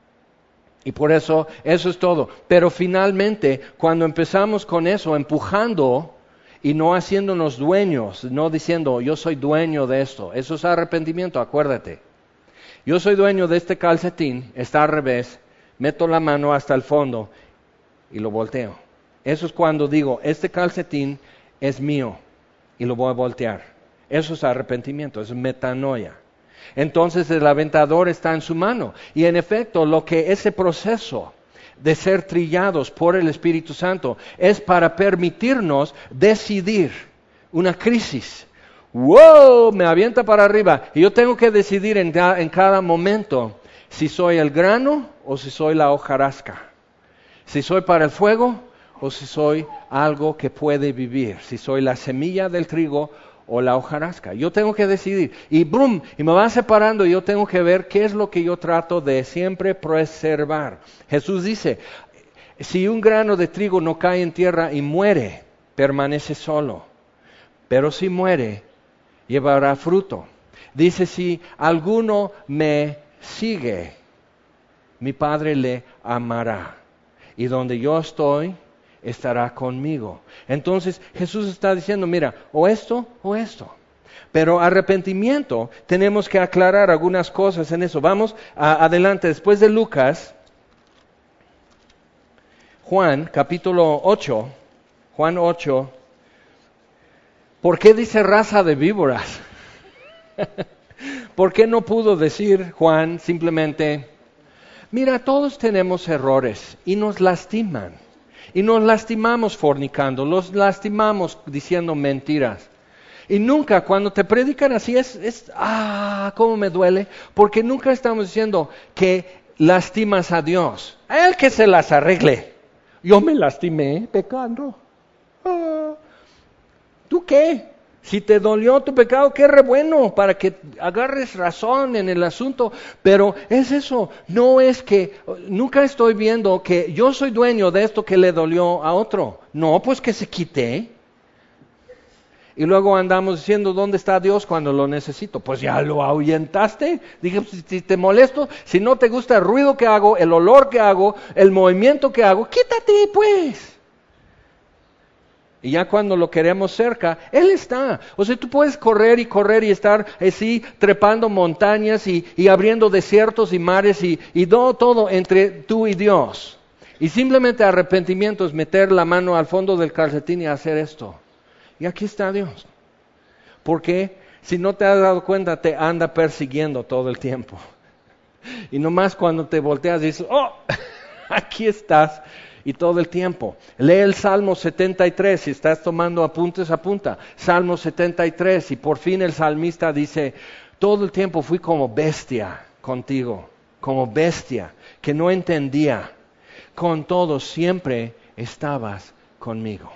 S1: Y por eso, eso es todo. Pero finalmente, cuando empezamos con eso, empujando y no haciéndonos dueños, no diciendo, yo soy dueño de esto, eso es arrepentimiento, acuérdate. Yo soy dueño de este calcetín, está al revés. Meto la mano hasta el fondo y lo volteo. Eso es cuando digo, este calcetín es mío y lo voy a voltear. Eso es arrepentimiento, es metanoia. Entonces el aventador está en su mano. Y en efecto, lo que ese proceso de ser trillados por el Espíritu Santo es para permitirnos decidir una crisis. ¡Wow! Me avienta para arriba. Y yo tengo que decidir en, en cada momento si soy el grano o si soy la hojarasca, si soy para el fuego o si soy algo que puede vivir, si soy la semilla del trigo o la hojarasca. Yo tengo que decidir y brum, y me va separando y yo tengo que ver qué es lo que yo trato de siempre preservar. Jesús dice, si un grano de trigo no cae en tierra y muere, permanece solo, pero si muere, llevará fruto. Dice, si alguno me sigue, mi Padre le amará, y donde yo estoy, estará conmigo. Entonces Jesús está diciendo, mira, o esto o esto. Pero arrepentimiento, tenemos que aclarar algunas cosas en eso. Vamos a, adelante, después de Lucas, Juan, capítulo ocho, Juan ocho. ¿Por qué dice raza de víboras? ¿Por qué no pudo decir Juan simplemente, mira, todos tenemos errores y nos lastiman, y nos lastimamos fornicando, los lastimamos diciendo mentiras, y nunca cuando te predican así es, es ah, cómo me duele, porque nunca estamos diciendo que lastimas a Dios, a Él que se las arregle, yo me lastimé pecando, ah, ¿tú qué? Si te dolió tu pecado, qué re bueno para que agarres razón en el asunto. Pero es eso, no es que, nunca estoy viendo que yo soy dueño de esto que le dolió a otro. No, pues que se quite. Y luego andamos diciendo, ¿dónde está Dios cuando lo necesito? Pues ya lo ahuyentaste. Dije, si te molesto, si no te gusta el ruido que hago, el olor que hago, el movimiento que hago, quítate pues. Y ya cuando lo queremos cerca, Él está. O sea, tú puedes correr y correr y estar así trepando montañas y, y abriendo desiertos y mares y, y todo, todo entre tú y Dios. Y simplemente arrepentimiento es meter la mano al fondo del calcetín y hacer esto. Y aquí está Dios. Porque si no te has dado cuenta, te anda persiguiendo todo el tiempo. Y nomás cuando te volteas dices, oh, aquí estás. y todo el tiempo. Lee el Salmo setenta y tres, si estás tomando apuntes, apunta. Salmo setenta y tres, y por fin el salmista dice, todo el tiempo fui como bestia contigo, como bestia, que no entendía. Con todo siempre estabas conmigo.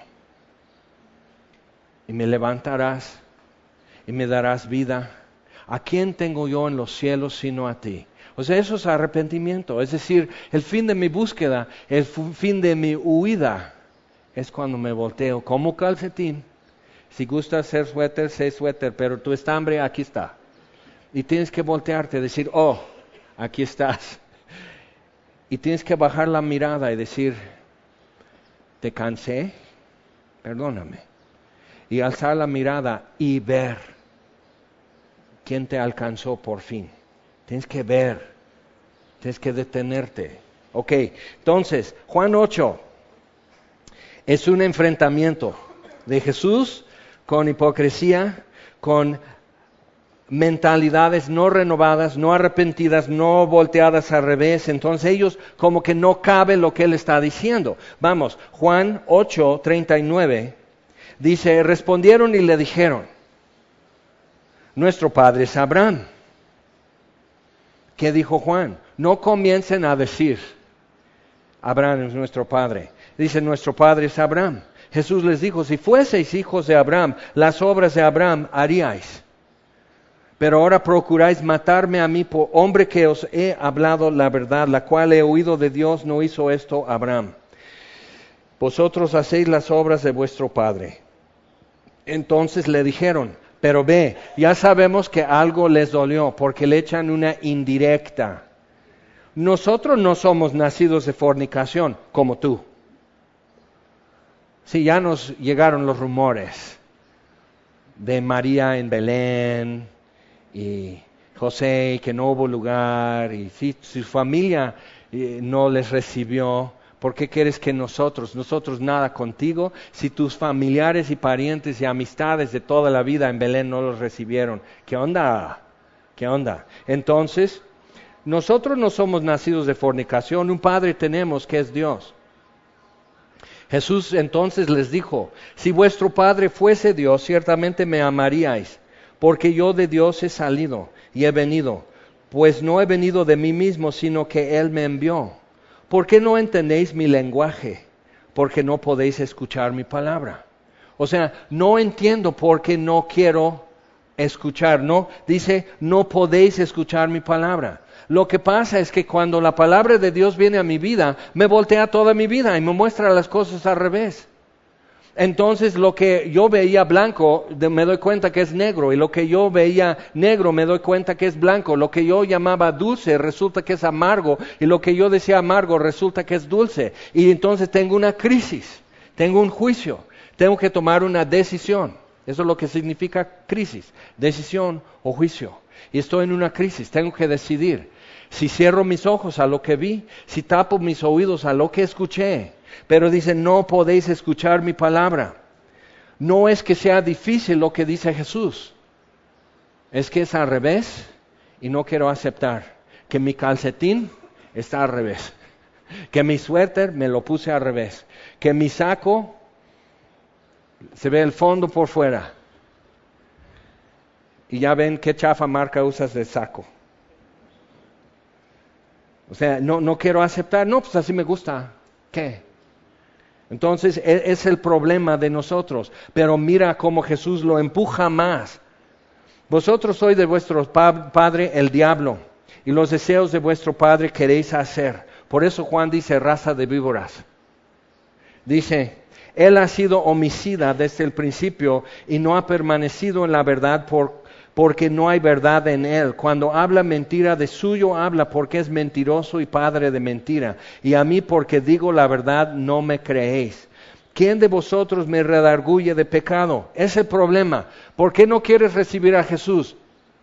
S1: Y me levantarás y me darás vida. ¿A quién tengo yo en los cielos sino a ti? O sea, eso es arrepentimiento. Es decir, el fin de mi búsqueda, el fin de mi huida, es cuando me volteo como calcetín. Si gustas ser suéter, sé suéter, pero tu estambre aquí está. Y tienes que voltearte y decir, oh, aquí estás. Y tienes que bajar la mirada y decir, te cansé, perdóname. Y alzar la mirada y ver quién te alcanzó por fin. Tienes que ver, tienes que detenerte. Ok, entonces, Juan ocho es un enfrentamiento de Jesús con hipocresía, con mentalidades no renovadas, no arrepentidas, no volteadas al revés. Entonces ellos como que no cabe lo que él está diciendo. Vamos, Juan ocho, treinta y nueve, dice, respondieron y le dijeron, nuestro padre es Abraham. ¿Qué dijo Juan? No comiencen a decir, Abraham es nuestro padre. Dice, nuestro padre es Abraham. Jesús les dijo, si fueseis hijos de Abraham, las obras de Abraham haríais. Pero ahora procuráis matarme a mí, por hombre que os he hablado la verdad, la cual he oído de Dios, no hizo esto Abraham. Vosotros hacéis las obras de vuestro padre. Entonces le dijeron, pero ve, ya sabemos que algo les dolió, porque le echan una indirecta. Nosotros no somos nacidos de fornicación, como tú. Sí, ya nos llegaron los rumores de María en Belén, y José, que no hubo lugar, y si su familia eh, no les recibió, ¿por qué quieres que nosotros, nosotros nada contigo, si tus familiares y parientes y amistades de toda la vida en Belén no los recibieron? ¿Qué onda? ¿Qué onda? Entonces, nosotros no somos nacidos de fornicación, un Padre tenemos que es Dios. Jesús entonces les dijo, si vuestro Padre fuese Dios, ciertamente me amaríais, porque yo de Dios he salido y he venido, pues no he venido de mí mismo, sino que Él me envió. ¿Por qué no entendéis mi lenguaje? Porque no podéis escuchar mi palabra. O sea, no entiendo por qué no quiero escuchar, ¿no? Dice, no podéis escuchar mi palabra. Lo que pasa es que cuando la palabra de Dios viene a mi vida, me voltea toda mi vida y me muestra las cosas al revés. Entonces lo que yo veía blanco, me doy cuenta que es negro, y lo que yo veía negro, me doy cuenta que es blanco. Lo que yo llamaba dulce, resulta que es amargo, y lo que yo decía amargo, resulta que es dulce. Y entonces tengo una crisis, tengo un juicio, tengo que tomar una decisión. Eso es lo que significa crisis, decisión o juicio. Y estoy en una crisis, tengo que decidir. Si cierro mis ojos a lo que vi, si tapo mis oídos a lo que escuché. Pero dice, no podéis escuchar mi palabra. No es que sea difícil lo que dice Jesús, es que es al revés y no quiero aceptar que mi calcetín está al revés, que mi suéter me lo puse al revés, que mi saco se ve el fondo por fuera. Y ya ven qué chafa marca usas de saco. O sea, no, no quiero aceptar, no, pues así me gusta. ¿Qué? Entonces es el problema de nosotros, pero mira cómo Jesús lo empuja más. Vosotros sois de vuestro pa- padre el diablo, y los deseos de vuestro padre queréis hacer. Por eso Juan dice raza de víboras. Dice, él ha sido homicida desde el principio y no ha permanecido en la verdad por porque no hay verdad en él. Cuando habla mentira, de suyo habla, porque es mentiroso y padre de mentira. Y a mí, porque digo la verdad, no me creéis. ¿Quién de vosotros me redarguye de pecado? Es el problema. ¿Por qué no quieres recibir a Jesús?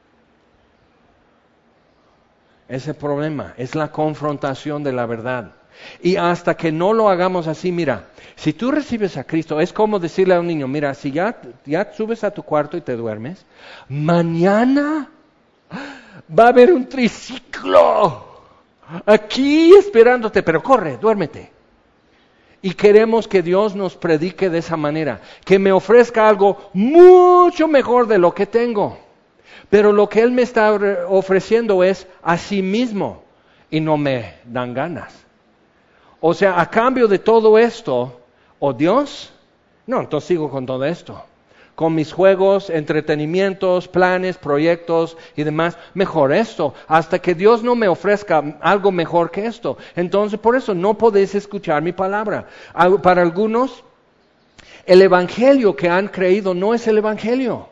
S1: Es el problema, es la confrontación de la verdad. Y hasta que no lo hagamos así, mira, si tú recibes a Cristo, es como decirle a un niño, mira, si ya, ya subes a tu cuarto y te duermes, mañana va a haber un triciclo aquí esperándote, pero corre, duérmete. Y queremos que Dios nos predique de esa manera, que me ofrezca algo mucho mejor de lo que tengo. Pero lo que Él me está ofreciendo es a sí mismo y no me dan ganas. O sea, a cambio de todo esto, ¿o Dios? No, entonces sigo con todo esto. Con mis juegos, entretenimientos, planes, proyectos y demás, mejor esto, hasta que Dios no me ofrezca algo mejor que esto. Entonces, por eso no podéis escuchar mi palabra. Para algunos, el evangelio que han creído no es el evangelio.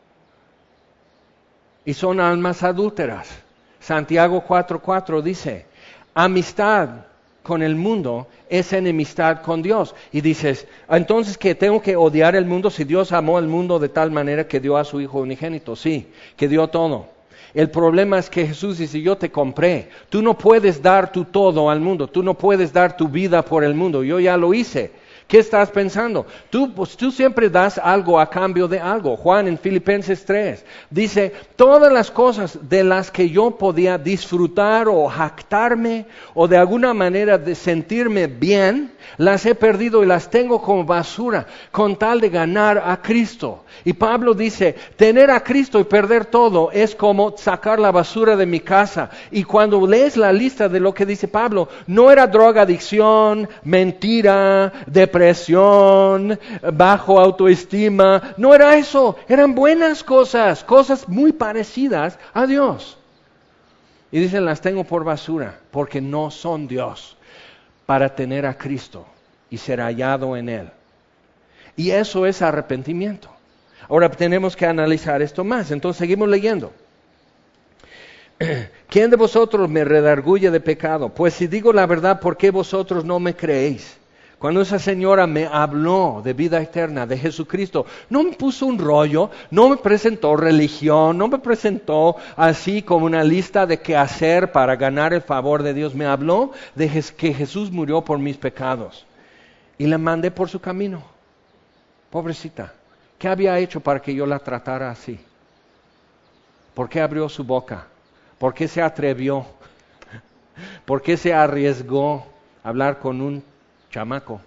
S1: Y son almas adúlteras. Santiago cuatro cuatro dice, amistad con el mundo es enemistad con Dios. Y dices, entonces ¿qué? ¿Tengo que odiar el mundo si Dios amó el mundo de tal manera que dio a su Hijo unigénito? Sí, que dio todo. El problema es que Jesús dice, yo te compré. Tú no puedes dar tu todo al mundo. Tú no puedes dar tu vida por el mundo. Yo ya lo hice. ¿Qué estás pensando? Tú, pues, tú siempre das algo a cambio de algo. Juan en Filipenses tres dice, todas las cosas de las que yo podía disfrutar o jactarme o de alguna manera de sentirme bien, las he perdido y las tengo como basura con tal de ganar a Cristo. Y Pablo dice, tener a Cristo y perder todo es como sacar la basura de mi casa. Y cuando lees la lista de lo que dice Pablo, no era drogadicción, mentira, depresión, bajo autoestima, no era eso, eran buenas cosas, cosas muy parecidas a Dios. Y dicen, las tengo por basura, porque no son Dios, para tener a Cristo y ser hallado en Él. Y eso es arrepentimiento. Ahora tenemos que analizar esto más, entonces seguimos leyendo. ¿Quién de vosotros me redarguye de pecado? Pues si digo la verdad, ¿por qué vosotros no me creéis? Cuando esa señora me habló de vida eterna, de Jesucristo, no me puso un rollo, no me presentó religión, no me presentó así como una lista de qué hacer para ganar el favor de Dios. Me habló de que Jesús murió por mis pecados y la mandé por su camino. Pobrecita, ¿qué había hecho para que yo la tratara así? ¿Por qué abrió su boca? ¿Por qué se atrevió? ¿Por qué se arriesgó a hablar con un chamaco?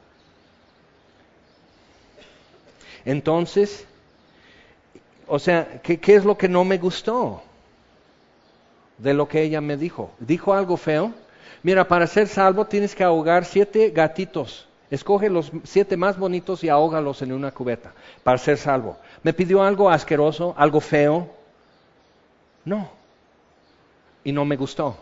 S1: Entonces, o sea, ¿qué, ¿qué es lo que no me gustó de lo que ella me dijo? ¿Dijo algo feo? Mira, para ser salvo tienes que ahogar siete gatitos. Escoge los siete más bonitos y ahógalos en una cubeta para ser salvo. ¿Me pidió algo asqueroso, algo feo? No. Y no me gustó.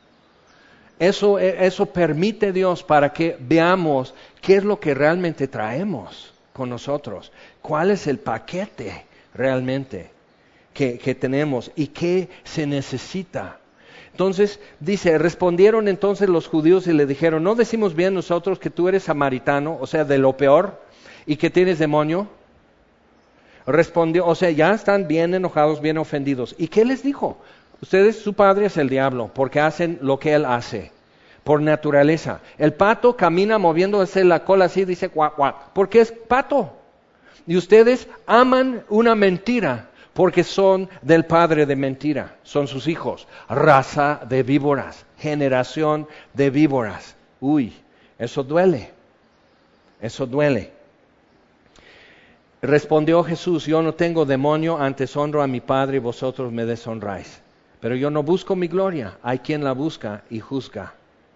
S1: Eso, eso permite Dios para que veamos qué es lo que realmente traemos con nosotros. ¿Cuál es el paquete realmente que, que tenemos y qué se necesita? Entonces dice, respondieron entonces los judíos y le dijeron, ¿no decimos bien nosotros que tú eres samaritano, o sea, de lo peor, y que tienes demonio? Respondió, o sea, ya están bien enojados, bien ofendidos. ¿Y qué les dijo? Ustedes, su padre es el diablo, porque hacen lo que él hace, por naturaleza. El pato camina moviéndose la cola así, dice guac, guac, porque es pato. Y ustedes aman una mentira, porque son del padre de mentira, son sus hijos. Raza de víboras, generación de víboras. Uy, eso duele, eso duele. Respondió Jesús, yo no tengo demonio, antes honro a mi Padre y vosotros me deshonráis. Pero yo no busco mi gloria, hay quien la busca y juzga.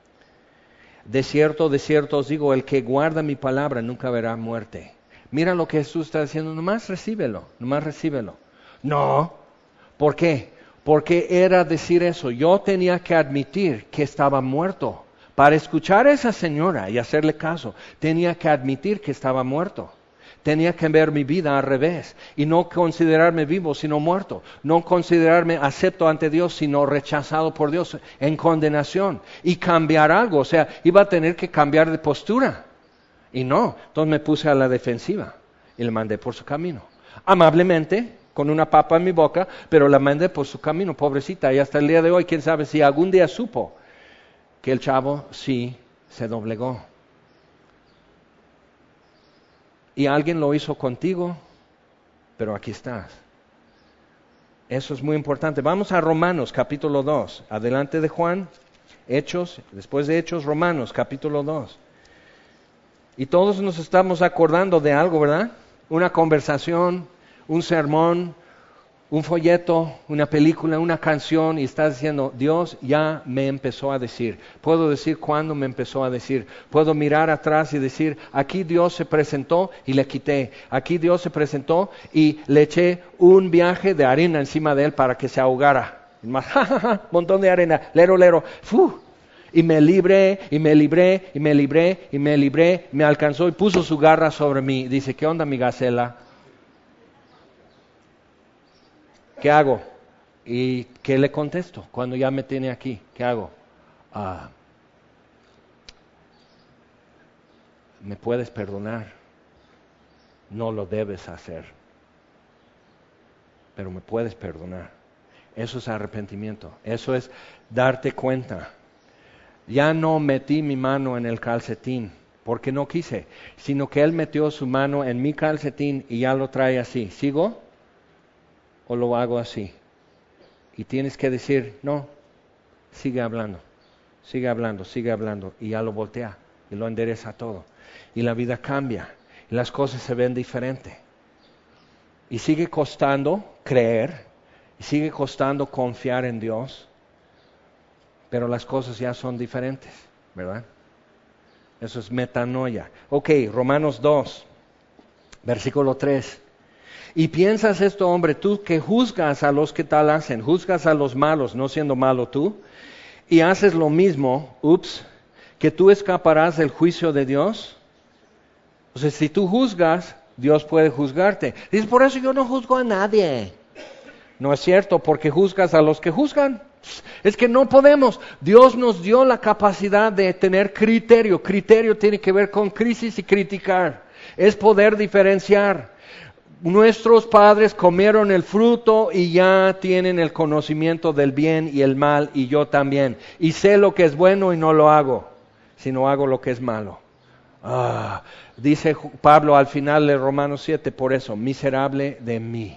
S1: De cierto, de cierto os digo, el que guarda mi palabra nunca verá muerte. Mira lo que Jesús está diciendo, nomás recíbelo, nomás recíbelo. No, ¿por qué? Porque era decir eso, yo tenía que admitir que estaba muerto. Para escuchar a esa señora y hacerle caso, tenía que admitir que estaba muerto. Tenía que ver mi vida al revés y no considerarme vivo sino muerto, no considerarme acepto ante Dios sino rechazado por Dios en condenación y cambiar algo, o sea, iba a tener que cambiar de postura y no, entonces me puse a la defensiva y le mandé por su camino, amablemente, con una papa en mi boca, pero la mandé por su camino, pobrecita, y hasta el día de hoy, quién sabe si algún día supo que el chavo sí se doblegó. Y alguien lo hizo contigo, pero aquí estás. Eso es muy importante. Vamos a Romanos capítulo dos. Adelante de Juan, Hechos, después de Hechos, Romanos capítulo dos. Y todos nos estamos acordando de algo, ¿verdad? Una conversación, un sermón, un folleto, una película, una canción, y estás diciendo, Dios ya me empezó a decir. Puedo decir cuándo me empezó a decir. Puedo mirar atrás y decir, aquí Dios se presentó y le quité. Aquí Dios se presentó y le eché un viaje de arena encima de él para que se ahogara. Más, montón de arena, lero, lero. ¡Fu! Y me libré, y me libré, y me libré, y me libré, me alcanzó y puso su garra sobre mí. Dice, ¿qué onda mi gacela? ¿Qué hago? ¿Y qué le contesto cuando ya me tiene aquí? ¿Qué hago? Ah, ¿me puedes perdonar? No lo debes hacer, pero me puedes perdonar. Eso es arrepentimiento, eso es darte cuenta. Ya no metí mi mano en el calcetín porque no quise, sino que Él metió su mano en mi calcetín y ya lo trae así. ¿Sigo o lo hago así? Y tienes que decir, no, sigue hablando, sigue hablando, sigue hablando. Y ya lo voltea y lo endereza todo. Y la vida cambia y las cosas se ven diferente. Y sigue costando creer, y sigue costando confiar en Dios, pero las cosas ya son diferentes, ¿verdad? Eso es metanoia. Ok, Romanos dos, versículo tres. Y piensas esto, hombre, tú que juzgas a los que tal hacen, juzgas a los malos, no siendo malo tú, y haces lo mismo, ups, que tú escaparás del juicio de Dios. O sea, si tú juzgas, Dios puede juzgarte. Dices, por eso yo no juzgo a nadie. No es cierto, porque juzgas a los que juzgan. Es que no podemos. Dios nos dio la capacidad de tener criterio. Criterio tiene que ver con crisis y criticar. Es poder diferenciar. Nuestros padres comieron el fruto y ya tienen el conocimiento del bien y el mal, y yo también. Y sé lo que es bueno y no lo hago, sino hago lo que es malo. Ah, dice Pablo al final de Romanos siete, por eso, miserable de mí.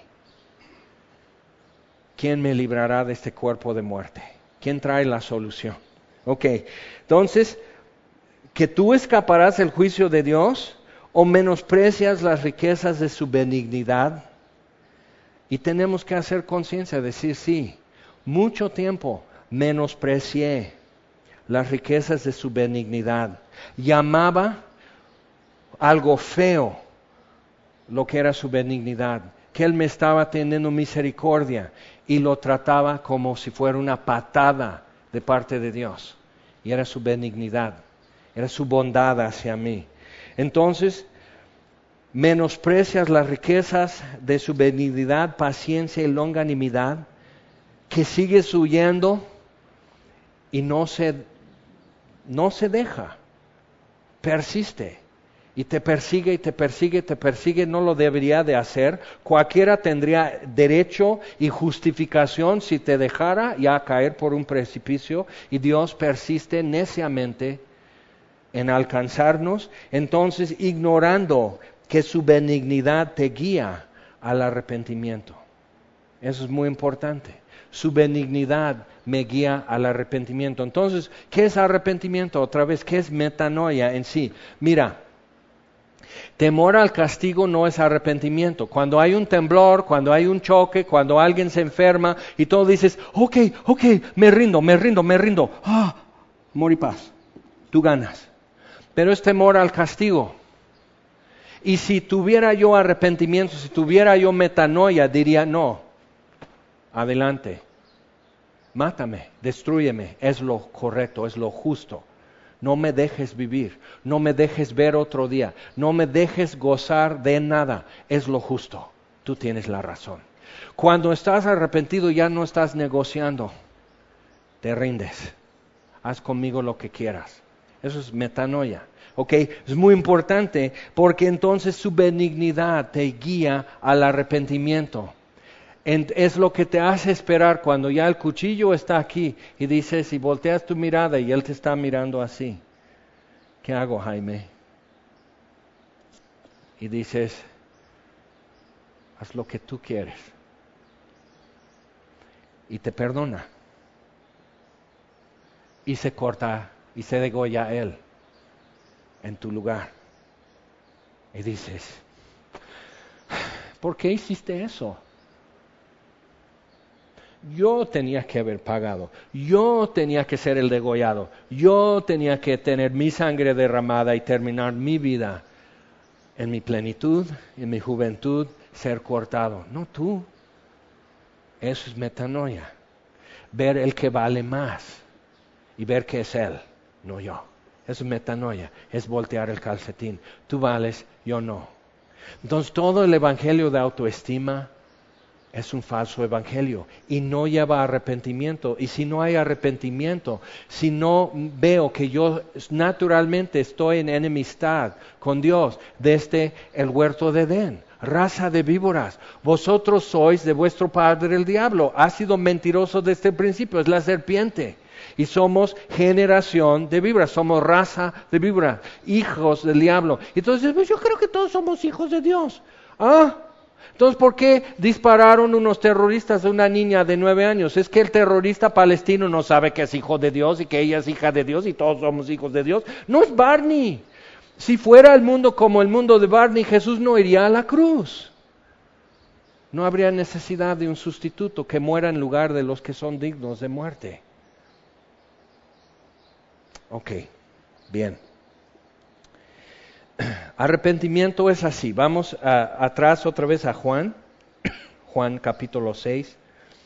S1: ¿Quién me librará de este cuerpo de muerte? ¿Quién trae la solución? Ok, entonces, que tú escaparás del juicio de Dios, o menosprecias las riquezas de su benignidad. Y tenemos que hacer conciencia, decir sí, mucho tiempo menosprecié las riquezas de su benignidad. Llamaba algo feo lo que era su benignidad, que Él me estaba teniendo misericordia, y lo trataba como si fuera una patada de parte de Dios. Y era su benignidad, era su bondad hacia mí. Entonces, menosprecias las riquezas de su benignidad, paciencia y longanimidad, que sigues huyendo y no se, no se deja, persiste. Y te persigue, y te persigue, y te persigue, no lo debería de hacer. Cualquiera tendría derecho y justificación si te dejara ya caer por un precipicio, y Dios persiste neciamente en alcanzarnos, entonces ignorando que su benignidad te guía al arrepentimiento. Eso es muy importante. Su benignidad me guía al arrepentimiento. Entonces, ¿qué es arrepentimiento? Otra vez, ¿qué es metanoia en sí? Mira, temor al castigo no es arrepentimiento. Cuando hay un temblor, cuando hay un choque, cuando alguien se enferma y todo dices, ok, ok, me rindo, me rindo, me rindo. Ah, amor y paz, tú ganas. Pero es temor al castigo. Y si tuviera yo arrepentimiento, si tuviera yo metanoia, diría, no, adelante, mátame, destrúyeme, es lo correcto, es lo justo. No me dejes vivir, no me dejes ver otro día, no me dejes gozar de nada, es lo justo, tú tienes la razón. Cuando estás arrepentido ya no estás negociando, te rindes, haz conmigo lo que quieras. Eso es metanoia, ¿ok? Es muy importante porque entonces su benignidad te guía al arrepentimiento. En, es lo que te hace esperar cuando ya el cuchillo está aquí y dices, y volteas tu mirada y Él te está mirando así. ¿Qué hago, Jaime? Y dices, haz lo que tú quieres. Y te perdona. Y se corta y se degolla Él en tu lugar. Y dices, ¿por qué hiciste eso? Yo tenía que haber pagado, yo tenía que ser el degollado, yo tenía que tener mi sangre derramada y terminar mi vida en mi plenitud, en mi juventud, ser cortado. No tú. Eso es metanoia. Ver el que vale más y ver que es Él, no yo. Eso es metanoia, es voltear el calcetín. Tú vales, yo no. Entonces todo el evangelio de autoestima es un falso evangelio y no lleva a arrepentimiento. Y si no hay arrepentimiento, si no veo que yo naturalmente estoy en enemistad con Dios desde el huerto de Edén, raza de víboras, vosotros sois de vuestro padre el diablo, ha sido mentiroso desde el principio, es la serpiente. Y somos generación de víboras, somos raza de víboras, hijos del diablo. Entonces, pues yo creo que todos somos hijos de Dios. Ah, entonces, ¿por qué dispararon unos terroristas a una niña de nueve años? Es que el terrorista palestino no sabe que es hijo de Dios y que ella es hija de Dios y todos somos hijos de Dios. No es Barney. Si fuera el mundo como el mundo de Barney, Jesús no iría a la cruz. No habría necesidad de un sustituto que muera en lugar de los que son dignos de muerte. Ok, bien. Arrepentimiento es así. Vamos a, atrás otra vez a Juan, Juan capítulo seis.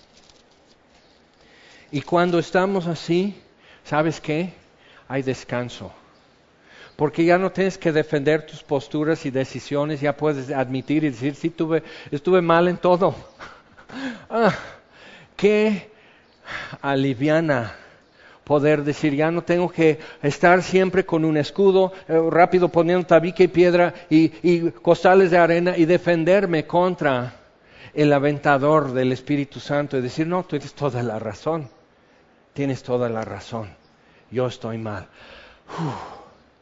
S1: Y cuando estamos así, ¿sabes qué? Hay descanso. Porque ya no tienes que defender tus posturas y decisiones, ya puedes admitir y decir, sí, tuve, estuve mal en todo. Ah, qué aliviana poder decir, ya no tengo que estar siempre con un escudo, eh, rápido poniendo tabique y piedra y, y costales de arena y defenderme contra el aventador del Espíritu Santo y decir, no, tú tienes toda la razón, tienes toda la razón, yo estoy mal. Uf.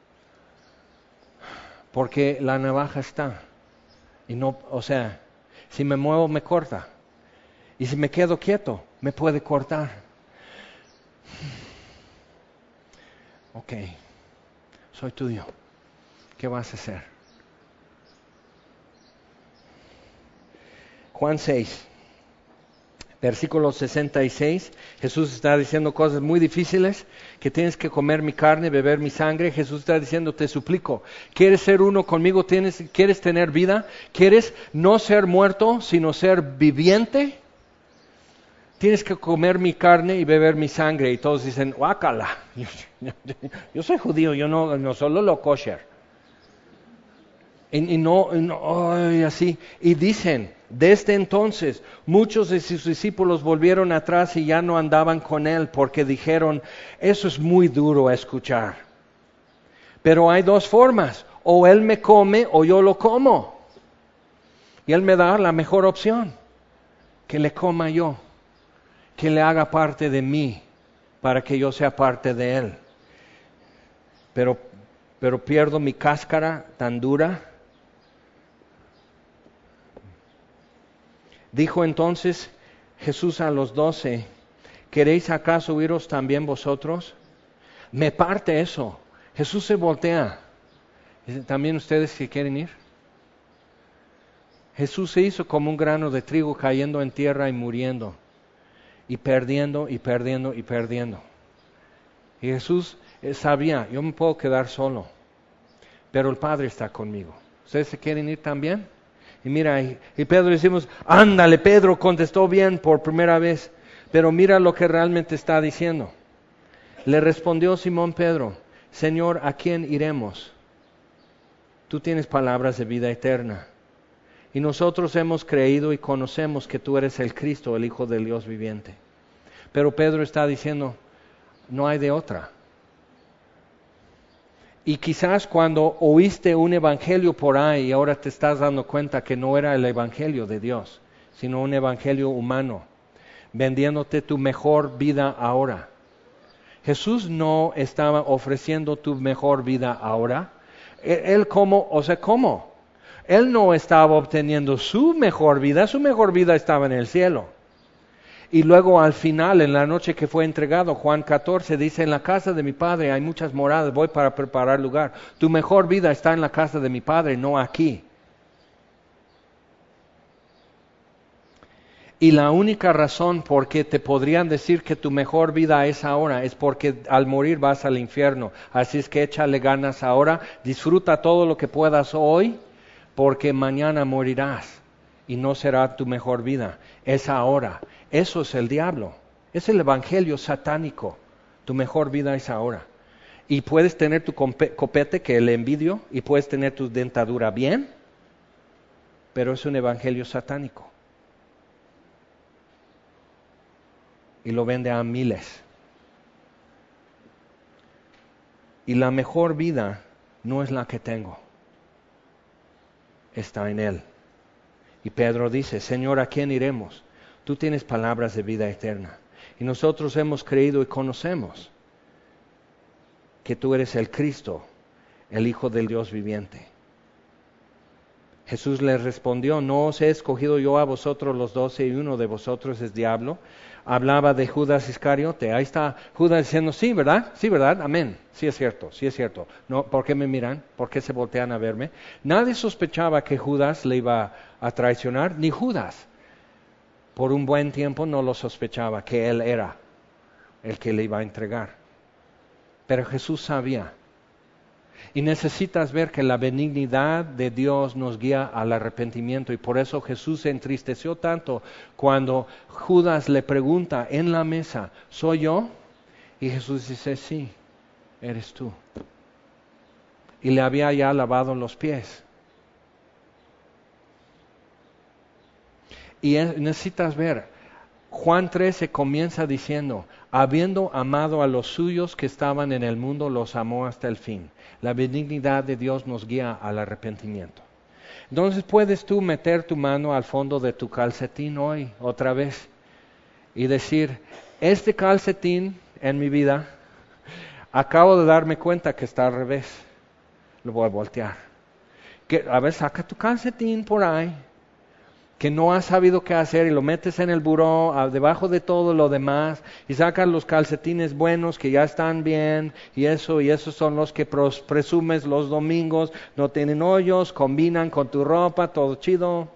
S1: Porque la navaja está, y no, o sea, si me muevo me corta, y si me quedo quieto me puede cortar. Ok, soy tuyo. ¿Qué vas a hacer? Juan seis, versículo sesenta y seis. Jesús está diciendo cosas muy difíciles, que tienes que comer mi carne, beber mi sangre. Jesús está diciendo, te suplico, ¿quieres ser uno conmigo? ¿Tienes, ¿Quieres tener vida? ¿Quieres no ser muerto, sino ser viviente? Tienes que comer mi carne y beber mi sangre. Y todos dicen, guácala. Yo soy judío, yo no, no solo lo kosher. Y, y no, y no oh, y así. Y dicen, desde entonces, muchos de sus discípulos volvieron atrás y ya no andaban con él, porque dijeron, eso es muy duro a escuchar. Pero hay dos formas, o él me come o yo lo como. Y él me da la mejor opción, que le coma yo. Que le haga parte de mí, para que yo sea parte de él. Pero, pero pierdo mi cáscara tan dura. Dijo entonces Jesús a los doce, ¿queréis acaso iros también vosotros? Me parte eso. Jesús se voltea. ¿También ustedes que quieren ir? Jesús se hizo como un grano de trigo cayendo en tierra y muriendo. Y perdiendo, y perdiendo, y perdiendo. Y Jesús eh, sabía, yo me puedo quedar solo, pero el Padre está conmigo. ¿Ustedes se quieren ir también? Y mira, y, y Pedro decimos, ándale, Pedro contestó bien por primera vez, pero mira lo que realmente está diciendo. Le respondió Simón Pedro, Señor, ¿a quién iremos? Tú tienes palabras de vida eterna. Y nosotros hemos creído y conocemos que tú eres el Cristo, el Hijo del Dios viviente. Pero Pedro está diciendo, no hay de otra. Y quizás cuando oíste un evangelio por ahí y ahora te estás dando cuenta que no era el evangelio de Dios, sino un evangelio humano, vendiéndote tu mejor vida ahora. Jesús no estaba ofreciendo tu mejor vida ahora. Él como, o sea, ¿cómo? Él no estaba obteniendo su mejor vida, su mejor vida estaba en el cielo. Y luego al final, en la noche que fue entregado, Juan catorce dice, en la casa de mi Padre hay muchas moradas, voy para preparar lugar. Tu mejor vida está en la casa de mi Padre, no aquí. Y la única razón por que te podrían decir que tu mejor vida es ahora es porque al morir vas al infierno. Así es que échale ganas ahora, disfruta todo lo que puedas hoy, porque mañana morirás y no será tu mejor vida. Es ahora. Eso es el diablo. Es el evangelio satánico. Tu mejor vida es ahora. Y puedes tener tu copete, que le envidio, y puedes tener tu dentadura bien, pero es un evangelio satánico. Y lo vende a miles. Y la mejor vida no es la que tengo. Está en Él. Y Pedro dice, Señor, ¿a quién iremos? Tú tienes palabras de vida eterna. Y nosotros hemos creído y conocemos que tú eres el Cristo, el Hijo del Dios viviente. Jesús les respondió, no os he escogido yo a vosotros los doce y uno de vosotros es diablo. Hablaba de Judas Iscariote. Ahí está Judas diciendo, sí, ¿verdad? Sí, ¿verdad? Amén. Sí es cierto, sí es cierto. No, ¿por qué me miran? ¿Por qué se voltean a verme? Nadie sospechaba que Judas le iba a traicionar, ni Judas. Por un buen tiempo no lo sospechaba, que él era el que le iba a entregar. Pero Jesús sabía. Y necesitas ver que la benignidad de Dios nos guía al arrepentimiento. Y por eso Jesús se entristeció tanto cuando Judas le pregunta en la mesa, ¿soy yo? Y Jesús dice, sí, eres tú. Y le había ya lavado los pies. Y necesitas ver, Juan trece comienza diciendo, habiendo amado a los suyos que estaban en el mundo, los amó hasta el fin. La benignidad de Dios nos guía al arrepentimiento. Entonces puedes tú meter tu mano al fondo de tu calcetín hoy, otra vez, y decir, este calcetín en mi vida, acabo de darme cuenta que está al revés. Lo voy a voltear. Que, a ver, saca tu calcetín por ahí, que no has sabido qué hacer y lo metes en el buró, a, debajo de todo lo demás, y sacas los calcetines buenos que ya están bien, y eso, y esos son los que pros, presumes los domingos, no tienen hoyos, combinan con tu ropa, todo chido.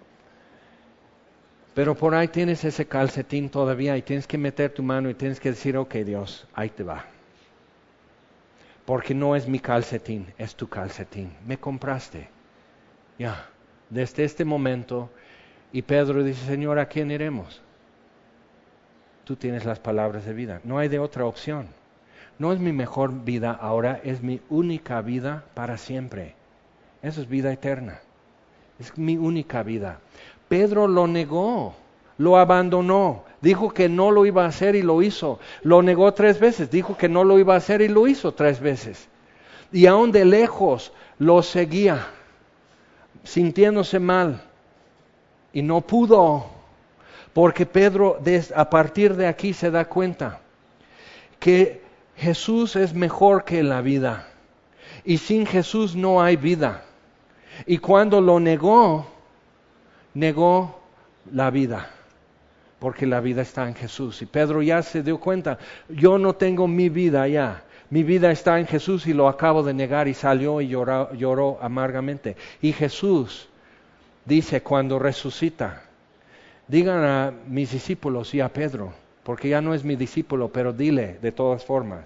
S1: Pero por ahí tienes ese calcetín todavía y tienes que meter tu mano y tienes que decir, ok Dios, ahí te va. Porque no es mi calcetín, es tu calcetín. Me compraste. Ya, desde este momento. Y Pedro dice, Señor, ¿a quién iremos? Tú tienes las palabras de vida. No hay de otra opción. No es mi mejor vida ahora, es mi única vida para siempre. Eso es vida eterna. Es mi única vida. Pedro lo negó, lo abandonó, dijo que no lo iba a hacer y lo hizo. Lo negó tres veces, dijo que no lo iba a hacer y lo hizo tres veces. Y aún de lejos lo seguía, sintiéndose mal. Y no pudo, porque Pedro a partir de aquí se da cuenta que Jesús es mejor que la vida. Y sin Jesús no hay vida. Y cuando lo negó, negó la vida, porque la vida está en Jesús. Y Pedro ya se dio cuenta, yo no tengo mi vida ya, mi vida está en Jesús y lo acabo de negar, y salió y lloró, lloró amargamente. Y Jesús dice cuando resucita, digan a mis discípulos y a Pedro, porque ya no es mi discípulo, pero dile de todas formas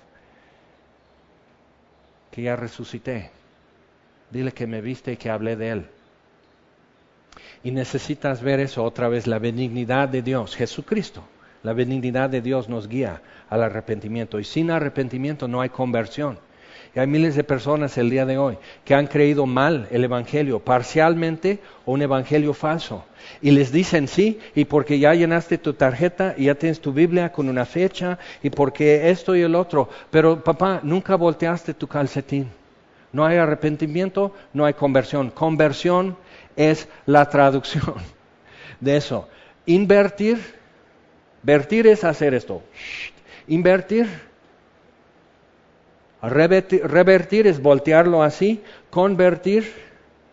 S1: que ya resucité. Dile que me viste y que hablé de Él. Y necesitas ver eso otra vez, la benignidad de Dios, Jesucristo. La benignidad de Dios nos guía al arrepentimiento. Y sin arrepentimiento no hay conversión. Y hay miles de personas el día de hoy que han creído mal el evangelio, parcialmente o un evangelio falso. Y les dicen sí, y porque ya llenaste tu tarjeta y ya tienes tu Biblia con una fecha, y porque esto y el otro. Pero papá, nunca volteaste tu calcetín. No hay arrepentimiento, no hay conversión. Conversión es la traducción de eso. Invertir, vertir es hacer esto. Invertir, revertir, revertir es voltearlo así. Convertir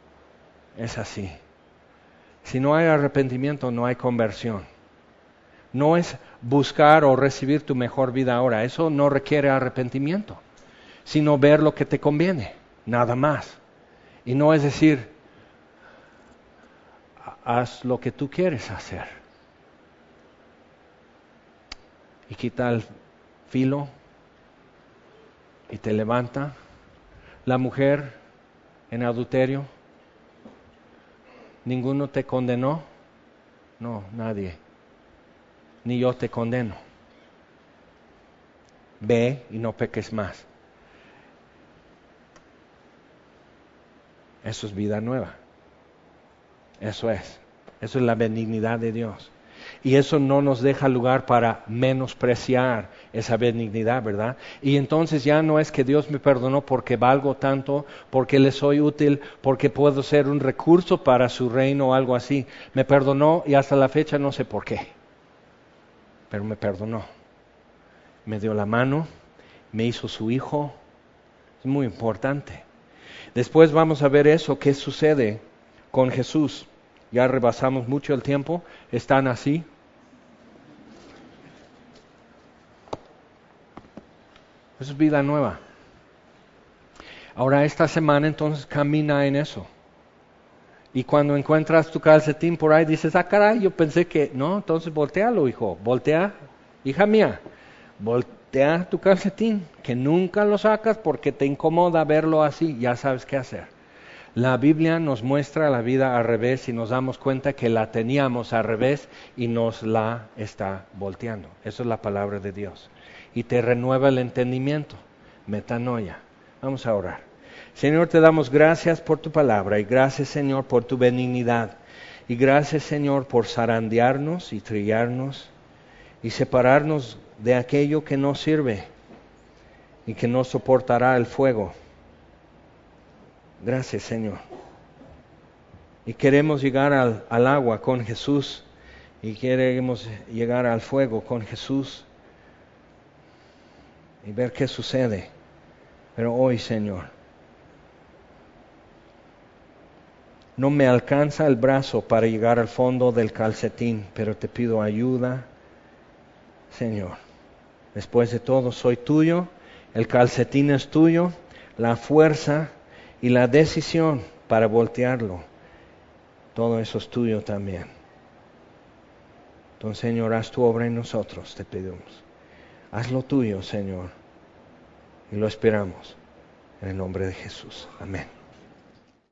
S1: es así. Si no hay arrepentimiento, no hay conversión. No es buscar o recibir tu mejor vida ahora. Eso no requiere arrepentimiento, sino ver lo que te conviene, nada más. Y no es decir, haz lo que tú quieres hacer. Y quita el filo y te levanta. La mujer en adulterio, ¿ninguno te condenó? No, nadie. Ni yo te condeno. Ve y no peques más. Eso es vida nueva. Eso es. Eso es la benignidad de Dios. Y eso no nos deja lugar para menospreciar esa benignidad, ¿verdad? Y entonces ya no es que Dios me perdonó porque valgo tanto, porque le soy útil, porque puedo ser un recurso para su reino o algo así. Me perdonó y hasta la fecha no sé por qué. Pero me perdonó. Me dio la mano, me hizo su hijo. Es muy importante. Después vamos a ver eso, qué sucede con Jesús. Ya rebasamos mucho el tiempo, están así. Eso es vida nueva. Ahora esta semana entonces camina en eso. Y cuando encuentras tu calcetín por ahí dices, ah caray, yo pensé que, no, entonces voltealo hijo, voltea, hija mía, voltea tu calcetín, que nunca lo sacas porque te incomoda verlo así, ya sabes qué hacer. La Biblia nos muestra la vida al revés y nos damos cuenta que la teníamos al revés y nos la está volteando. Eso es la palabra de Dios. Y te renueva el entendimiento, metanoia. Vamos a orar. Señor, te damos gracias por tu palabra y gracias, Señor, por tu benignidad. Y gracias, Señor, por zarandearnos y trillarnos y separarnos de aquello que no sirve y que no soportará el fuego. Gracias, Señor. Y queremos llegar al, al agua con Jesús. Y queremos llegar al fuego con Jesús. Y ver qué sucede. Pero hoy, Señor, no me alcanza el brazo para llegar al fondo del calcetín. Pero te pido ayuda, Señor. Después de todo, soy tuyo. El calcetín es tuyo. La fuerza y la decisión para voltearlo, todo eso es tuyo también. Entonces, Señor, haz tu obra en nosotros, te pedimos. Haz lo tuyo, Señor, y lo esperamos en el nombre de Jesús. Amén.